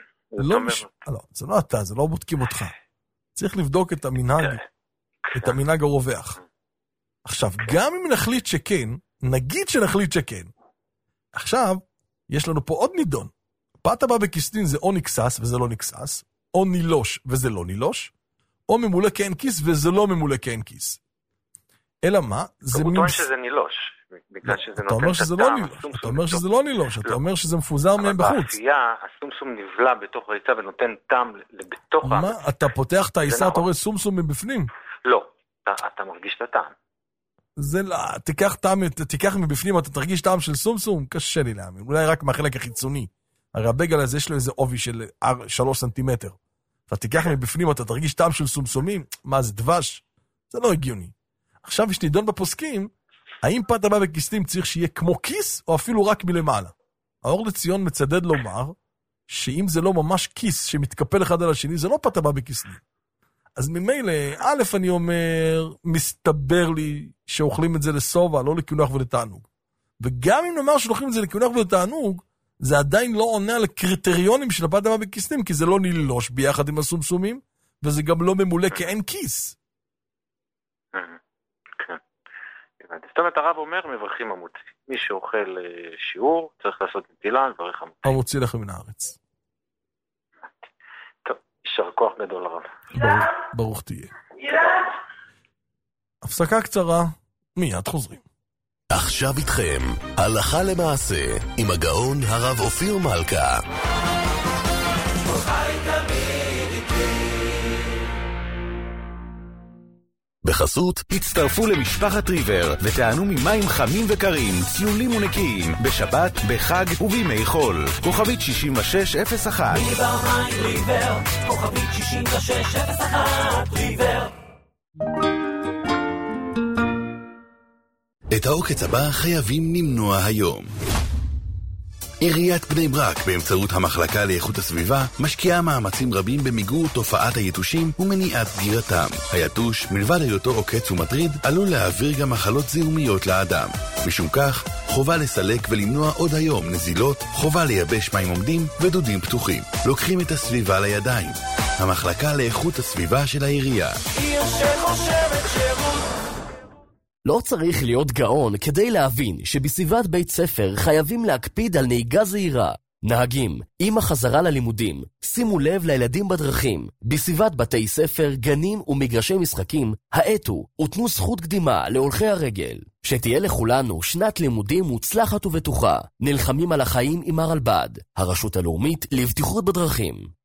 זה לא אתה, זה לא בודקים אותך. צריך לבדוק את המנהג, את המנהג הרווח. עכשיו, גם אם נחליט שכן, נגיד שנחליט שכן, עכשיו, יש לנו פה עוד נידון. פת הבא בכיסטין זה או נקסס וזה לא נקסס, או נילוש וזה לא נילוש, או ממולא כאין כיס וזה לא ממולא כאין כיס. אלא מה?
הוא טוען שזה נילוש.
אתה אומר שזה לא נילוש, אתה אומר שזה לא נילוש, אתה אומר שזה מפוזר מהם בחוץ.
אבל באפייה, הסומסום נבלע בתוך העיסה ונותן טעם בתוך העיסה.
מה? אתה פותח את העיסה, אתה רואה סומסום מבפנים?
לא, אתה מרגיש את הטעם.
זה לא, תיקח מבפנים, אתה תרגיש טעם של סומסום? קשה לי להאמין, אולי רק מהחלק החיצוני. הרי הבייגל הזה יש לו איזה עובי של שלוש סנטימטר. אתה תיקח מבפנים, אתה תרגיש טעם של סומסומים? מה זה, דבש? זה לא הגיוני. עכשיו יש נידון בפוסקים, האם פת הבא בכיסים צריך שיהיה כמו כיס, או אפילו רק מלמעלה? האור לציון מצדד לומר, שאם זה לא ממש כיס שמתקפל אחד על השני, זה לא פת הבא בכיסים. אז ממילא, א' אני אומר, מסתבר לי שאוכלים את זה לסובה, לא לכינוח ולתענוג. וגם אם נאמר שאוכלים את זה לכינוח ולתענוג, זה עדיין לא עונה על הקריטריונים של הפת אדמה בכיסים, כי זה לא נילוש ביחד עם הסומסומים, וזה גם לא ממולא כי אין כיס.
כן. זאת אומרת, הרב אומר, מברכים המוציא. מי שאוכל שיעור, צריך לעשות נטילה, לברך המוציא.
המוציא לכם מן הארץ.
טוב, יישר כוח גדול הרב.
ברוך, ברוך תהיה. הפסקה קצרה, מיד חוזרים.
עכשיו איתכם, הלכה למעשה, עם הגאון הרב אופיר מלכה. בחסות, הצטרפו למשפחת ריבר ותענו ממים חמים וקרים, ציולים ונקיים, בשבת, בחג ובימי חול. כוכבית שישים ושש אפס אחת.
ריבר מים ריבר, כוכבית שישים ושש אפס אחת, ריבר.
את העוקץ הבא חייבים למנוע היום. עיריית בני ברק באמצעות המחלקה לאיכות הסביבה משקיעה מאמצים רבים במיגור תופעת היתושים ומניעת פגירתם. היתוש, מלבד היותו עוקץ ומטריד, עלול להעביר גם מחלות זיהומיות לאדם. משום כך, חובה לסלק ולמנוע עוד היום נזילות, חובה לייבש מים עומדים ודודים פתוחים. לוקחים את הסביבה לידיים. המחלקה לאיכות הסביבה של העירייה.
עיר שחושבת שירות.
לא צריך להיות גאון כדי להבין שבסביבת בית ספר חייבים להקפיד על נהיגה זהירה. נהגים, עם החזרה ללימודים, שימו לב לילדים בדרכים. בסביבת בתי ספר, גנים ומגרשי משחקים, האטו ותנו זכות קדימה להולכי הרגל. שתהיה לכולנו שנת לימודים מוצלחת ובטוחה. נלחמים על החיים עם הרלב"ד, הרשות הלאומית לבטיחות בדרכים.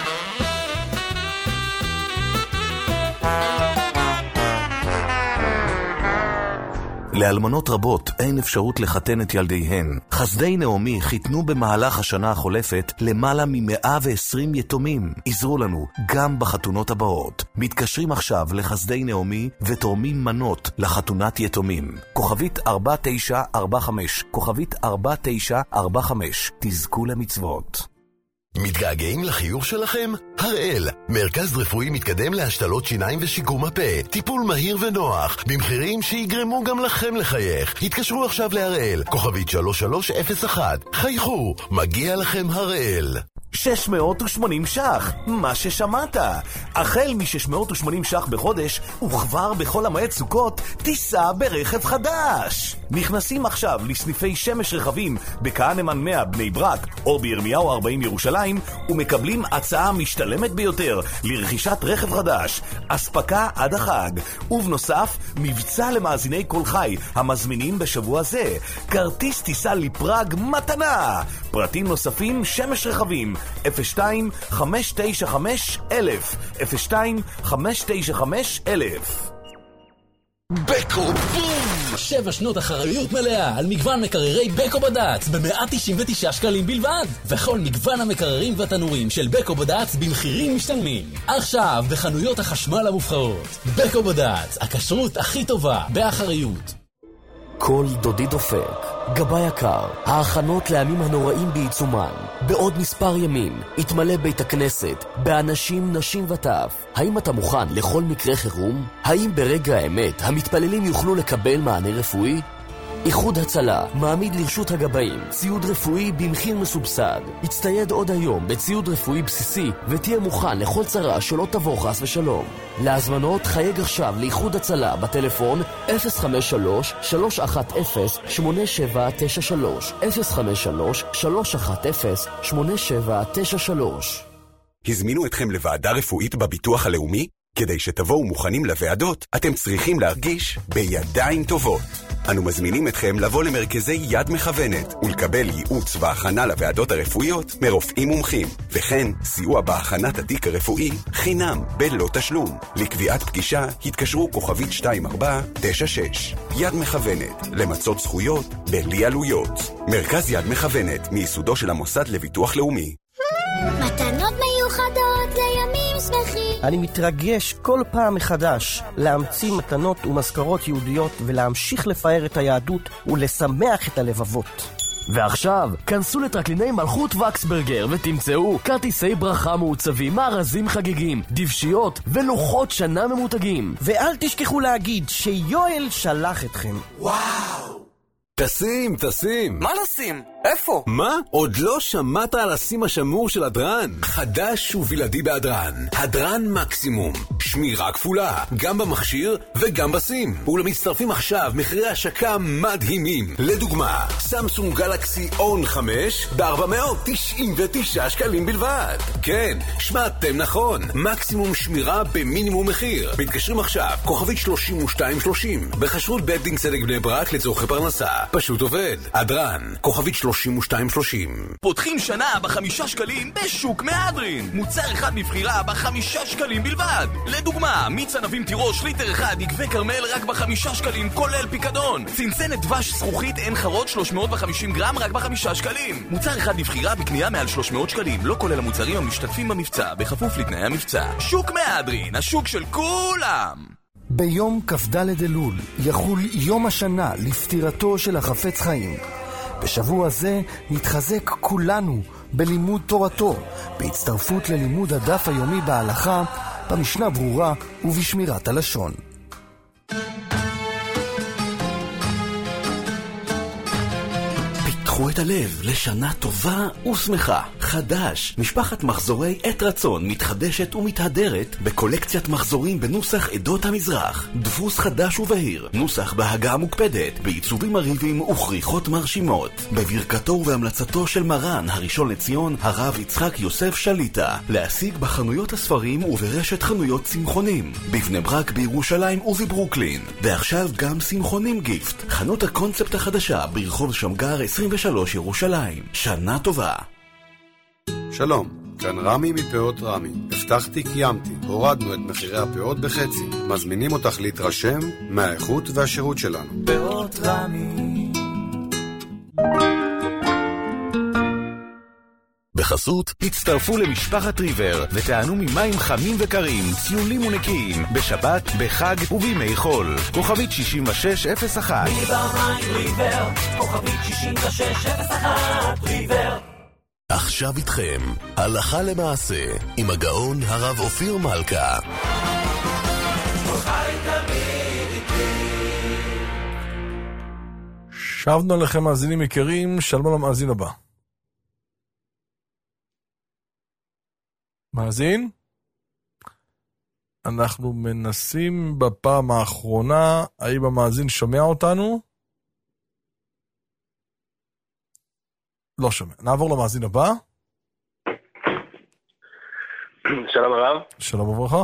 לאלמנות רבות אין אפשרות לחתן את ילדיהן. חסדי נעמי חיתנו במהלך השנה החולפת למעלה מ-מאה ועשרים יתומים. עזרו לנו גם בחתונות הבאות. מתקשרים עכשיו לחסדי נעמי ותורמים מנות לחתונת יתומים. כוכבית ארבע תשע ארבע חמש, כוכבית ארבע תשע ארבע חמש. תזכו למצוות.
מתגעגעים לחיוך שלכם? הראל, מרכז רפואי מתקדם להשתלות שיניים ושיקום הפה. טיפול מהיר ונוח, במחירים שיגרמו גם לכם לחייך. התקשרו עכשיו להראל, כוכבית שלוש שלוש אפס אחת. חייכו, מגיע לכם הראל.
שש מאות ושמונים שח, מה ששמעת. החל מ-שש מאות ושמונים שח בחודש, וכבר בכל המועד סוכות, תיסע ברכב חדש. נכנסים עכשיו לסניפי שמש רכבים בכהנמן מאה בני ברק, או בירמיהו ארבעים ירושלים, ומקבלים הצעה משתלמת ביותר לרכישת רכב חדש. אספקה עד החג. ובנוסף, מבצע למאזיני כל חי, המזמינים בשבוע זה. כרטיס טיסה לפראג מתנה. פרטים נוספים, שמש רכבים. אפס שתיים חמש תשע חמש אלף, אפס שתיים חמש תשע חמש אלף.
בקו בום!
שבע שנות אחריות מלאה על מגוון מקררי בקו בד"ץ ב-מאה תשעים ותשעה שקלים בלבד, וכל מגוון המקררים והתנורים של בקו בד"ץ במחירים משתלמים. עכשיו בחנויות החשמל המובחרות. בקו בד"ץ, הכשרות הכי טובה באחריות.
כל דודי דופק, גבה יקר, ההכנות לימים הנוראים בעיצומן. בעוד מספר ימים יתמלא בית הכנסת באנשים, נשים וטף. האם אתה מוכן לכל מקרה חירום? האם ברגע האמת המתפללים יוכלו לקבל מענה רפואי? איחוד הצלה מעמיד לרשות הגבאים ציוד רפואי במחיר מסובסד. הצטייד עוד היום בציוד רפואי בסיסי ותהיה מוכן לכל צרה שלא תבוא חס ושלום. להזמנות חייג עכשיו לאיחוד הצלה בטלפון אפס חמש שלוש שלוש אחת אפס שמונה שבע תשע שלוש, אפס חמש שלוש שלוש אחת אפס שמונה שבע תשע שלוש.
הזמינו אתכם לוועדה רפואית בביטוח הלאומי? כדי שתבואו מוכנים לוועדות, אתם צריכים להרגיש בידיים טובות. אנו מזמינים אתכם לבוא למרכזי יד מכוונת ולקבל ייעוץ והכנה לוועדות הרפואיות מרופאים מומחים, וכן סיוע בהכנת התיק הרפואי חינם בלא תשלום. לקביעת פגישה התקשרו כוכבית שתיים ארבע תשע שש. יד מכוונת, למצות זכויות בלי עלויות. מרכז יד מכוונת, מייסודו של המוסד לביטוח לאומי.
מתנות מיוחדות לימים שמחים.
אני מתרגש כל פעם מחדש להמציא מתנות ומזכרות יהודיות ולהמשיך לפאר את היהדות ולשמח את הלבבות.
ועכשיו, כנסו לטרקליני מלכות וקסברגר ותמצאו כרטיסי ברכה מעוצבים, מארזים חגיגים, דבשיות ולוחות שנה ממותגים.
ואל תשכחו להגיד שיואל שלח אתכם.
וואו! תשים, תשים.
מה לשים? איפה?
מה? עוד לא שמעת על הסים השמור של הדרן? חדש ובלעדי בהדרן. הדרן מקסימום. שמירה כפולה, גם במכשיר וגם בסים. ולמצטרפים עכשיו מחירי השקה מדהימים. לדוגמה, סמסונג גלקסי און חמש ב-ארבע מאות תשעים ותשעה שקלים בלבד. כן, שמעתם נכון. מקסימום שמירה במינימום מחיר. מתקשרים עכשיו, כוכבית שלושים ושתיים שלושים. בחשרות בית דין צדק בני ברק לצורכי פרנסה. פשוט עובד. הדרן, כוכבית שלושים ושתיים שלושים.
פותחים שנה בחמישה שקלים בשוק מהדרין. מוצר אחד מבחירה בחמישה שקלים בלבד. לדוגמה, מיץ ענבים תירוש ליטר אחד יקבי קרמל רק בחמישה שקלים כולל פיקדון. צנצנת דבש זכוכית עין חרוד שלוש מאות וחמישים גרם רק בחמישה שקלים. מוצר אחד מבחירה בקנייה מעל שלוש מאות שקלים. לא כולל המוצרים המשתתפים במבצע בכפוף לתנאי המבצע. שוק מהדרין, השוק של כולם.
ביום כ"ד אלול יחול יום השנה לפטירתו של החפץ חיים. בשבוע זה נתחזק כולנו בלימוד תורתו, בהצטרפות ללימוד הדף היומי בהלכה, במשנה ברורה ובשמירת הלשון.
פתחו את הלב לשנה טובה ושמחה. חדש, משפחת מחזורי עת רצון מתחדשת ומתהדרת בקולקציית מחזורים בנוסח עדות המזרח. דפוס חדש ובהיר, נוסח בהגה מוקפדת, בעיצובים מריבים וכריכות מרשימות. בברכתו ובהמלצתו של מרן הראשון לציון, הרב יצחק יוסף שליטה. להשיג בחנויות הספרים וברשת חנויות צמחונים, בבני ברק בירושלים ובברוקלין. ועכשיו גם צמחונים גיפט, חנות הקונספט החדשה ברחוב שמגר עשרים ושלוש ירושלים. שנה טובה.
שלום, כאן רמי מפאות רמי. הבטחתי קיימתי, הורדנו את מחירי הפאות בחצי. מזמינים אותך להתרשם מהאיכות והשירות שלנו.
פאות רמי.
בחסות, הצטרפו למשפחת ריבר ותענו ממים חמים וקרים, ציולים ונקיים, בשבת, בחג ובימי חול. כוכבית שישים ושש אפס אחת.
ריבר מים ריבר, כוכבית שישים ושש אפס אחת, ריבר.
עכשיו איתכם, הלכה למעשה, עם הגאון הרב אופיר מלכה.
שבנו לכם מאזינים יקרים, שלום למאזין הבא. מאזין? אנחנו מנסים בפעם האחרונה, האם המאזין שומע אותנו? לא שומע. נעבור למאזין הבא.
שלום הרב.
שלום וברכה.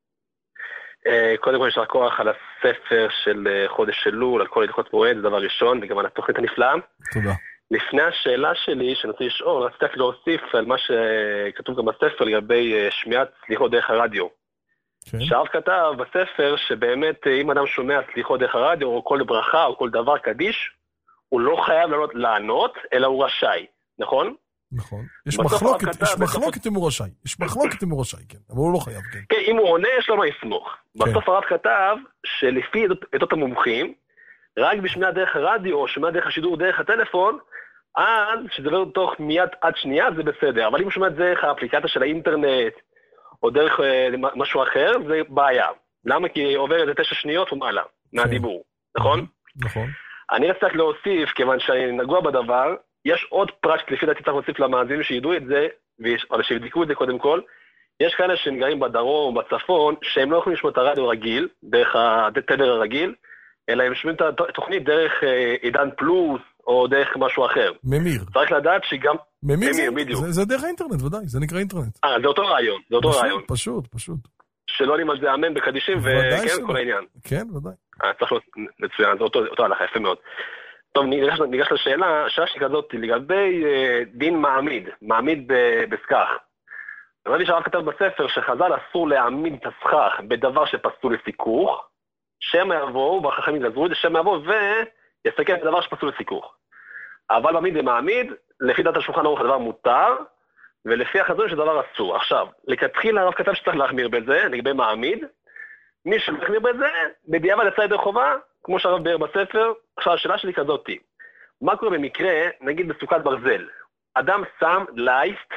קודם כל יש לך כוח על הספר של חודש אלול, על כל הלכות מועד, זה דבר ראשון, וגם על התוכנית הנפלאה.
תודה.
לפני השאלה שלי, שאני רוצה לשאול, רציתי להוסיף על מה שכתוב גם בספר לגבי שמיעת סליחות דרך הרדיו.
כן.
שהרב כתב בספר שבאמת אם אדם שומע סליחות דרך הרדיו, או כל ברכה, או כל דבר קדיש, הוא לא חייב לענות, אלא הוא רשאי, נכון?
נכון. יש מחלוקת, יש מחלוקת אם הוא רשאי. יש מחלוקת אם הוא רשאי, כן. אבל הוא לא חייב, כן.
כן, אם הוא עונה, יש לו מה יסמוך. בסוף הרב כתב שלפי עדות המומחים, רק בשמיעת דרך הרדיו, או שמיעת דרך השידור דרך הטלפון, אז שדבר תוך מיד עד שנייה זה בסדר. אבל אם הוא שומע דרך האפליקציה של האינטרנט, או דרך משהו אחר, זה בעיה. למה? כי עובר איזה תשע שניות ומעלה, מהדיבור. נכון?
נכון.
אני רציתי להוסיף, כיוון שאני נגוע בדבר, יש עוד פרט שלפי דעתי צריך להוסיף למאזינים שידעו את זה, אבל שיבדקו את זה קודם כל. יש כאלה שהם גרים בדרום, בצפון, שהם לא יכולים לשמוע את הרדיו הרגיל, דרך התדר הרגיל, אלא הם שומעים את התוכנית דרך עידן פלוס, או דרך משהו אחר.
ממיר.
צריך לדעת שגם...
ממיר, ממיר בדיוק. זה, זה דרך האינטרנט, ודאי, זה נקרא אינטרנט.
אה, זה אותו רעיון, זה אותו
פשוט,
רעיון.
פשוט, פשוט.
שלא עולים על זה אמן בקדישים, וכן, כל העניין.
כן, ודאי.
אה, צריך להיות מצוין, זה אותו, אותו הלכה, יפה מאוד. טוב, ניגש, ניגש לשאלה, השאלה שלי כזאת, לגבי אה, דין מעמיד, מעמיד בסכך. ראיתי שהרב כתב בספר שחז"ל אסור להעמיד את הסכך בדבר שפסול לסיכוך, שם יבוא, והחכמים יעזרו את זה, שם יבוא ויסכם את הדבר שפסול לסיכוך. אבל מעמיד ומעמיד, לפי דעת השולחן ערוך הדבר מותר, ולפי החזון שדבר אסור. עכשיו, לכתחילה הרב כתב שצריך להחמיר בזה, לגבי מעמיד, מי שמחמיר בזה, בדיעבד יצא ידי חובה, כמו שהרב ביאר בספר. עכשיו, השאלה שלי כזאת, מה קורה במקרה, נגיד בסוכת ברזל, אדם שם לייסט,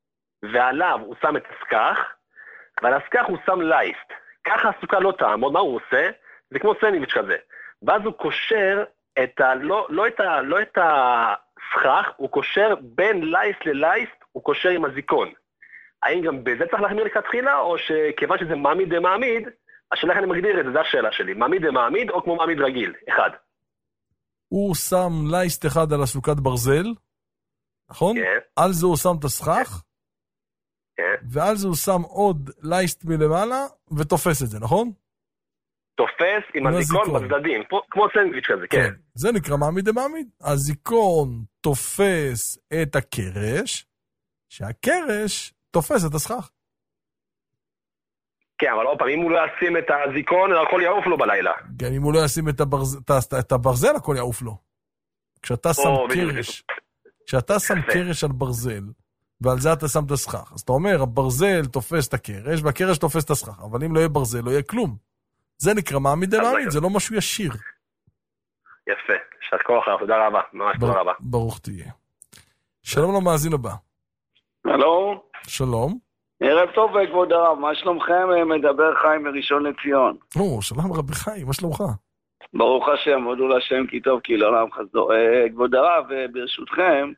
ועליו הוא שם את הסכך, ועל הסכך הוא שם לייסט. ככה הסוכה לא תעמוד, מה הוא עושה? זה כמו סנדוויץ' כזה. ואז הוא קושר את ה... לא, לא את ה... לא את סכך, הוא קושר בין לייסט ללייסט, הוא קושר עם הזיכון. האם גם בזה צריך להחמיר לכתחילה, או שכיוון שזה מעמיד דמעמיד, השאלה איך אני מגדיר את זה, זו השאלה שלי. מעמיד דמעמיד או כמו מעמיד רגיל? אחד.
הוא שם לייסט אחד על הסוכת ברזל, נכון?
כן.
על זה הוא שם את הסכך,
כן.
ועל זה הוא שם עוד לייסט מלמעלה, ותופס את זה, נכון?
תופס עם הזיכון בצדדים, כמו סנדוויץ' כזה, כן.
זה נקרא מעמיד דמעמיד. הזיכון תופס את הקרש, שהקרש תופס את הסכך.
כן, אבל עוד פעם, אם הוא לא ישים את הזיכון, הכל יעוף לו בלילה.
גם אם הוא לא ישים את הברזל, את הברזל הכל יעוף לו. כשאתה שם קרש, כשאתה שם קרש על ברזל, ועל זה אתה שם את הסכך. אז אתה אומר, הברזל תופס את הקרש, והקרש תופס את הסכך. אבל אם לא יהיה ברזל, לא יהיה כלום. זה נקרא מעמיד דמעמיד, זה לא משהו ישיר.
יפה, שאת כוח רב, תודה רבה, ממש תודה רבה.
ברוך תהיה. שלום למאזין הבא.
הלו.
שלום.
ערב טוב כבוד הרב, מה שלומכם? מדבר חיים מראשון לציון.
או, שלום רבי חיים, מה שלומך?
ברוך השם, הודו להשם כי טוב כי לעולם חסדו. כבוד הרב, ברשותכם,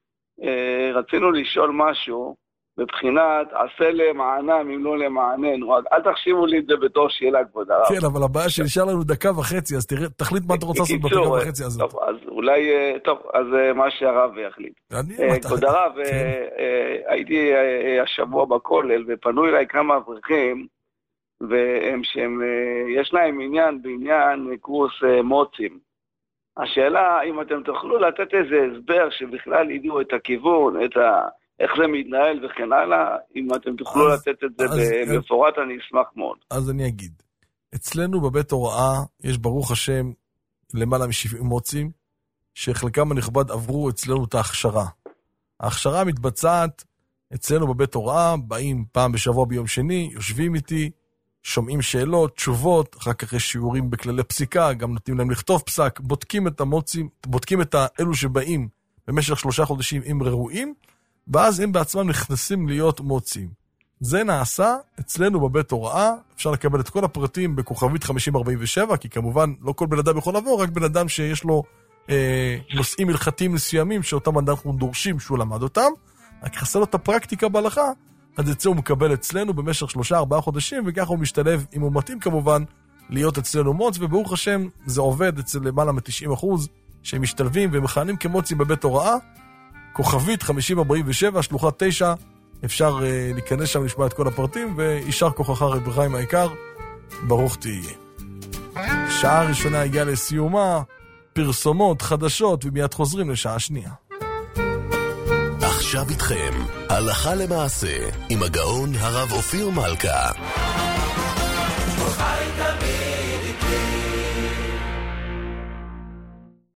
רצינו לשאול משהו, בבחינת עשה למענם אם לא למעננו, אל תחשיבו לי את זה בתור שאלה כבוד הרב.
כן, אבל הבעיה שנשאר לנו דקה וחצי, אז תחליט מה אתה רוצה לעשות בדקה וחצי הזאת.
טוב, אז אולי, טוב, אז מה שהרב יחליט. כבוד הרב, הייתי השבוע בכולל, ופנו אליי כמה אברכים, והם שהם, יש להם עניין בעניין קורס מוצים. השאלה, אם אתם תוכלו לתת איזה הסבר שבכלל ידעו את הכיוון, את ה... איך זה מתנהל וכן הלאה, אם אתם תוכלו אז, לתת את זה אז, במפורט, אני אשמח מאוד.
אז אני אגיד, אצלנו בבית הוראה יש ברוך השם למעלה מ-שבעים מוצים, שחלקם הנכבד עברו אצלנו את ההכשרה. ההכשרה מתבצעת אצלנו בבית הוראה, באים פעם בשבוע ביום שני, יושבים איתי, שומעים שאלות, תשובות, אחר כך יש שיעורים בכללי פסיקה, גם נותנים להם לכתוב פסק, בודקים את המוצים, בודקים את אלו שבאים במשך שלושה חודשים עם ראויים, ואז הם בעצמם נכנסים להיות מוצאים. זה נעשה אצלנו בבית הוראה, אפשר לקבל את כל הפרטים בכוכבית חמישים ארבעים ושבע, כי כמובן לא כל בן אדם יכול לעבור, רק בן אדם שיש לו אה, נושאים הלכתיים מסוימים, שאותם אנחנו דורשים שהוא למד אותם, רק חסר לו את הפרקטיקה בהלכה, אז את זה הוא מקבל אצלנו במשך שלושה ארבעה חודשים, וככה הוא משתלב, אם הוא מתאים כמובן, להיות אצלנו מוץ, וברוך השם זה עובד אצל למעלה מ-תשעים אחוז, שהם משתלבים ומכהנים כמוצים בבית הוראה, כוכבית חמישים ארבעים ושבע, שלוחה תשע, אפשר uh, להיכנס שם לשמוע את כל הפרטים, וישר כוחך רבי חיים העיקר, ברוך תהיה. שעה ראשונה הגיעה לסיומה, פרסומות, חדשות, ומיד חוזרים לשעה שנייה.
עכשיו איתכם, הלכה למעשה, עם הגאון הרב אופיר מלכה.